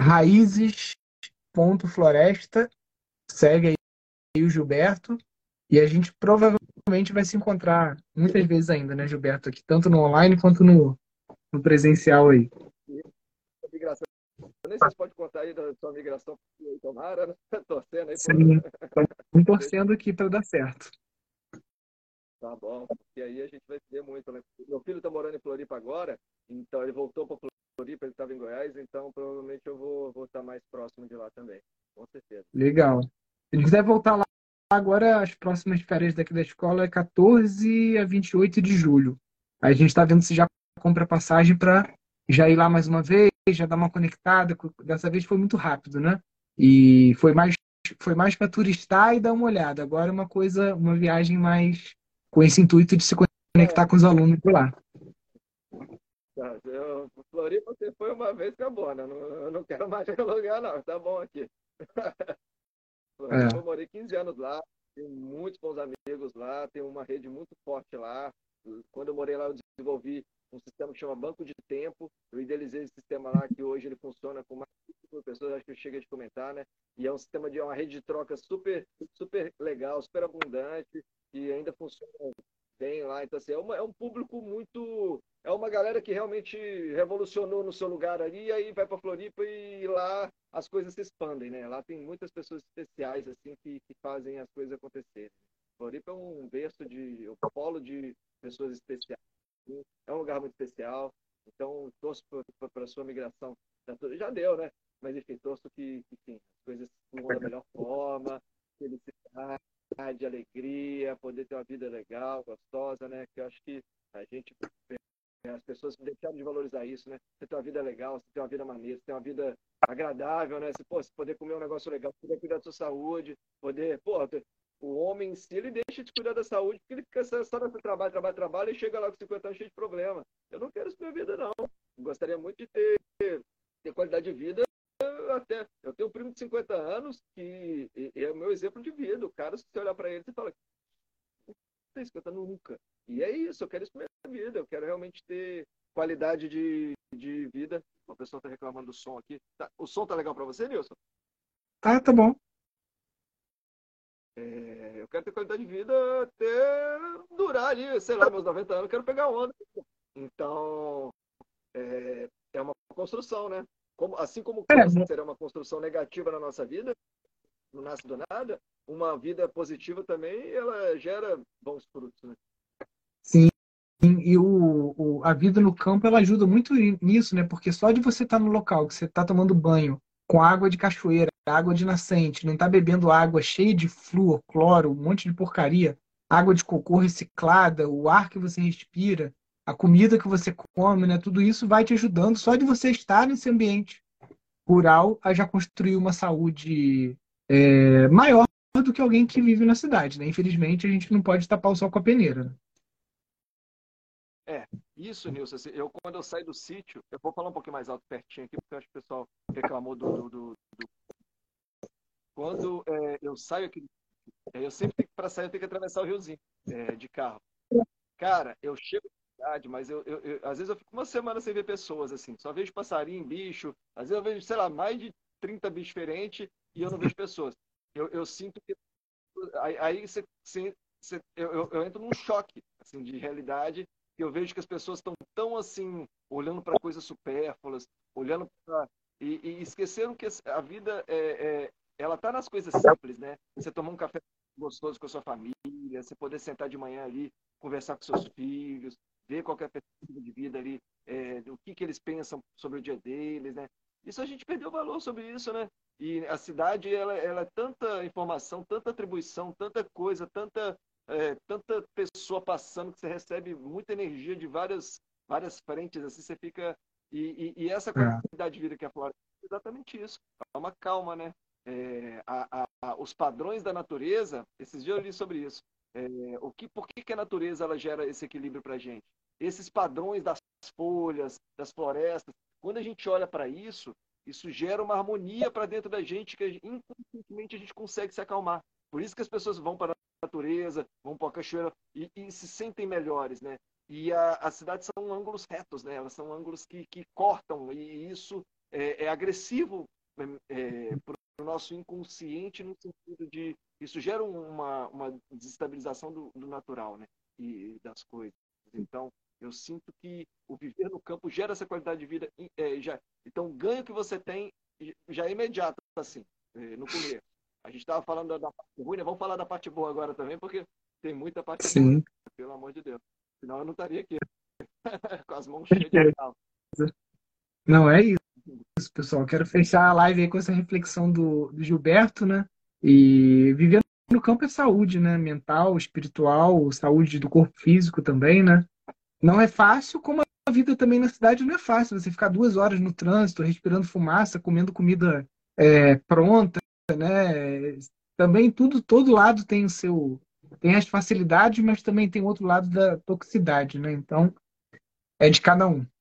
raízes.floresta, segue aí o Gilberto, e a gente provavelmente vai se encontrar muitas vezes ainda, né, Gilberto, aqui, tanto no online quanto no, no presencial aí. Migração. Eu nem sei se pode contar aí da sua migração para Tomara, né? Torcendo aí. Sim, estamos torcendo aqui para dar certo. Tá bom, porque aí a gente vai ver muito, né? Meu filho está morando em Floripa agora, então ele voltou para Floripa, ele estava em Goiás, então provavelmente eu vou, vou estar mais próximo de lá também, com certeza. Legal. Se ele quiser voltar lá agora, as próximas férias daqui da escola é quatorze a vinte e oito de julho. Aí a gente está vendo se já compra passagem para já ir lá mais uma vez, já dar uma conectada. Dessa vez foi muito rápido, né? E foi mais, foi mais para turistar e dar uma olhada. Agora é uma coisa, uma viagem mais com esse intuito de se conectar é. com os alunos por lá. Eu, Floripa você foi uma vez, acabou, né? Não, eu não quero mais lugar, não. Tá bom aqui. É. Eu morei quinze anos lá, tenho muitos bons amigos lá, tenho uma rede muito forte lá. Quando eu morei lá, eu desenvolvi um sistema que chama Banco de Tempo. Eu idealizei esse sistema lá, que hoje ele funciona com mais de cinco mil pessoas, acho que eu cheguei de comentar, né? E é um sistema de é uma rede de troca super, super legal, super abundante, e ainda funciona bem lá. Então, assim, é, uma, é um público muito... É uma galera que realmente revolucionou no seu lugar ali, e aí vai para Floripa e lá as coisas se expandem, né? Lá tem muitas pessoas especiais, assim, que, que fazem as coisas acontecerem. Floripa é um berço de... um polo de pessoas especiais. É um lugar muito especial. Então, torço para a sua migração. Já deu, né? Mas, enfim, torço que, que enfim, as coisas fluam da melhor forma, felicidade, alegria, poder ter uma vida legal, gostosa, né? Que eu acho que a gente, as pessoas deixaram de valorizar isso, né? Você tem uma vida legal, você tem uma vida maneira, você tem uma vida agradável, né? Você, pô, você poder comer um negócio legal, poder cuidar da sua saúde, poder, pô, o homem em si, ele deixa de cuidar da saúde porque ele fica só nesse trabalho, trabalho, trabalho e chega lá com cinquenta anos cheio de problema. Eu não quero isso na minha vida, não. Eu gostaria muito de ter, ter qualidade de vida. Até, eu tenho um primo de cinquenta anos que é o meu exemplo de vida. O cara, se você olhar para ele, você fala, não tem cinquenta anos nunca. E é isso, eu quero isso na minha vida. Eu quero realmente ter qualidade de, de vida. Uma pessoa está reclamando do som aqui. Tá, o som tá legal para você, Nilson? Ah, tá bom. É, eu quero ter qualidade de vida até durar ali, sei lá, meus noventa anos, eu quero pegar onda. Então, é, é uma construção, né? Como, assim como o câncer é uma construção negativa na nossa vida, não nasce do nada, uma vida positiva também, ela gera bons frutos, né? Sim, e o, o, a vida no campo ela ajuda muito nisso, né? Porque só de você estar no local, que você está tomando banho com água de cachoeira, água de nascente, não está bebendo água cheia de flúor, cloro, um monte de porcaria, água de cocô reciclada, o ar que você respira, a comida que você come, né? Tudo isso vai te ajudando só de você estar nesse ambiente rural a já construir uma saúde é, maior do que alguém que vive na cidade, né? Infelizmente, a gente não pode tapar o sol com a peneira, né? É, isso, Nilson, assim, eu quando eu saio do sítio, eu vou falar um pouquinho mais alto pertinho aqui, porque eu acho que o pessoal reclamou do... do, do, do... Quando é, eu saio aqui, é, eu sempre, para sair, eu tenho que atravessar o riozinho é, de carro. Cara, eu chego na cidade, mas eu, eu, eu, às vezes eu fico uma semana sem ver pessoas, assim, só vejo passarinho, bicho, às vezes eu vejo, sei lá, mais de trinta bichos diferentes e eu não vejo pessoas. Eu, eu sinto que... Aí, aí você, você, você, eu, eu, eu entro num choque, assim, de realidade. Eu vejo que as pessoas estão tão assim, olhando para coisas supérfluas, olhando para... E, e esqueceram que a vida, é, é, ela tá nas coisas simples, né? Você tomar um café gostoso com a sua família, você poder sentar de manhã ali, conversar com seus filhos, ver qual que é a perspectiva de vida ali, é, do que, que eles pensam sobre o dia deles, né? Isso a gente perdeu valor sobre isso, né? E a cidade, ela, ela é tanta informação, tanta atribuição, tanta coisa, tanta... É, tanta pessoa passando que você recebe muita energia de várias, várias frentes, assim, você fica... E, e, e essa qualidade de vida que a Flórida é exatamente isso. É uma calma, né? É, a, a, os padrões da natureza, esses dias eu li sobre isso. É, o que, por que, que a natureza ela gera esse equilíbrio para a gente? Esses padrões das folhas, das florestas, quando a gente olha para isso, isso gera uma harmonia para dentro da gente que inconscientemente a gente consegue se acalmar. Por isso que as pessoas vão para natureza, vão para a cachoeira e, e se sentem melhores, né? E a, as cidades são ângulos retos, né? Elas são ângulos que, que cortam e isso é, é agressivo é, para o nosso inconsciente no sentido de isso gera uma, uma desestabilização do, do natural, né? E das coisas. Então eu sinto que o viver no campo gera essa qualidade de vida. É, já, então o ganho que você tem já é imediato, assim, é, no começo. A gente estava falando da parte ruim, né? Vamos falar da parte boa agora também, porque tem muita parte Sim. boa, pelo amor de Deus. Senão eu não estaria aqui com as mãos cheias de cal. Não é isso, pessoal. Quero fechar a live aí com essa reflexão do, do Gilberto, né? E viver no campo é saúde, né? Mental, espiritual, saúde do corpo físico também, né? Não é fácil, como a vida também na cidade não é fácil. Você ficar duas horas no trânsito, respirando fumaça, comendo comida é, pronta, né? Também tudo, todo lado tem o seu, tem as facilidades, mas também tem outro lado da toxicidade, né? Então é de cada um.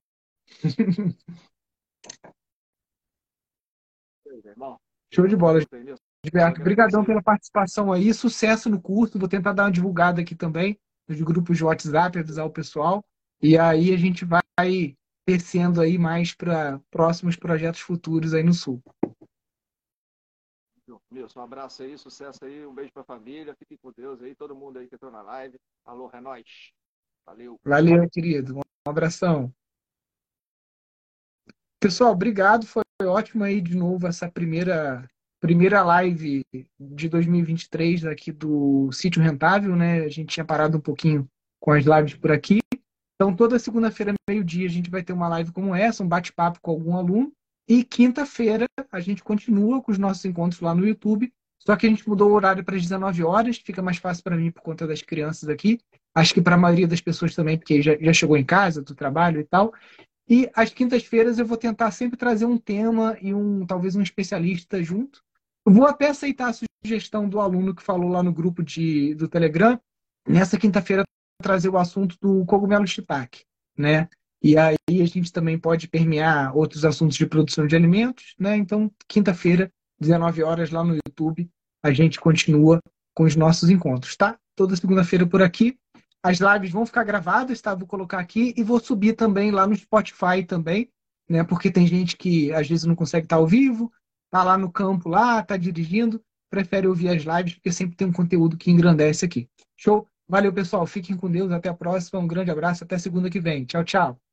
Show de bola, Gilberto. Obrigadão pela participação aí, sucesso no curso. Vou tentar dar uma divulgada aqui também nos grupos de WhatsApp, avisar o pessoal. E aí a gente vai descendo aí mais para próximos projetos futuros aí no Sul. Milson, um abraço aí, sucesso aí, um beijo pra família, fiquem com Deus aí, todo mundo aí que entrou na live. Alô, é nóis. Valeu. Valeu, querido. Um abração. Pessoal, obrigado. Foi ótimo aí de novo essa primeira, primeira live de dois mil e vinte e três aqui do Sítio Rentável, né? A gente tinha parado um pouquinho com as lives por aqui. Então, toda segunda-feira, meio-dia, a gente vai ter uma live como essa, um bate-papo com algum aluno. E quinta-feira, a gente continua com os nossos encontros lá no YouTube. Só que a gente mudou o horário para as dezenove horas, fica mais fácil para mim por conta das crianças aqui. Acho que para a maioria das pessoas também, porque já, já chegou em casa, do trabalho e tal. E às quintas-feiras eu vou tentar sempre trazer um tema e um talvez um especialista junto. Eu vou até aceitar a sugestão do aluno que falou lá no grupo de, do Telegram, nessa quinta-feira trazer o assunto do cogumelo shiitake, né? E aí a gente também pode permear outros assuntos de produção de alimentos, né? Então, quinta-feira, dezenove horas lá no YouTube, a gente continua com os nossos encontros, tá? Toda segunda-feira por aqui. As lives vão ficar gravadas, tá? Vou colocar aqui e vou subir também lá no Spotify também, né? Porque tem gente que às vezes não consegue estar ao vivo, tá lá no campo lá, tá dirigindo, prefere ouvir as lives porque sempre tem um conteúdo que engrandece aqui. Show? Valeu, pessoal. Fiquem com Deus. Até a próxima. Um grande abraço. Até segunda que vem. Tchau, tchau.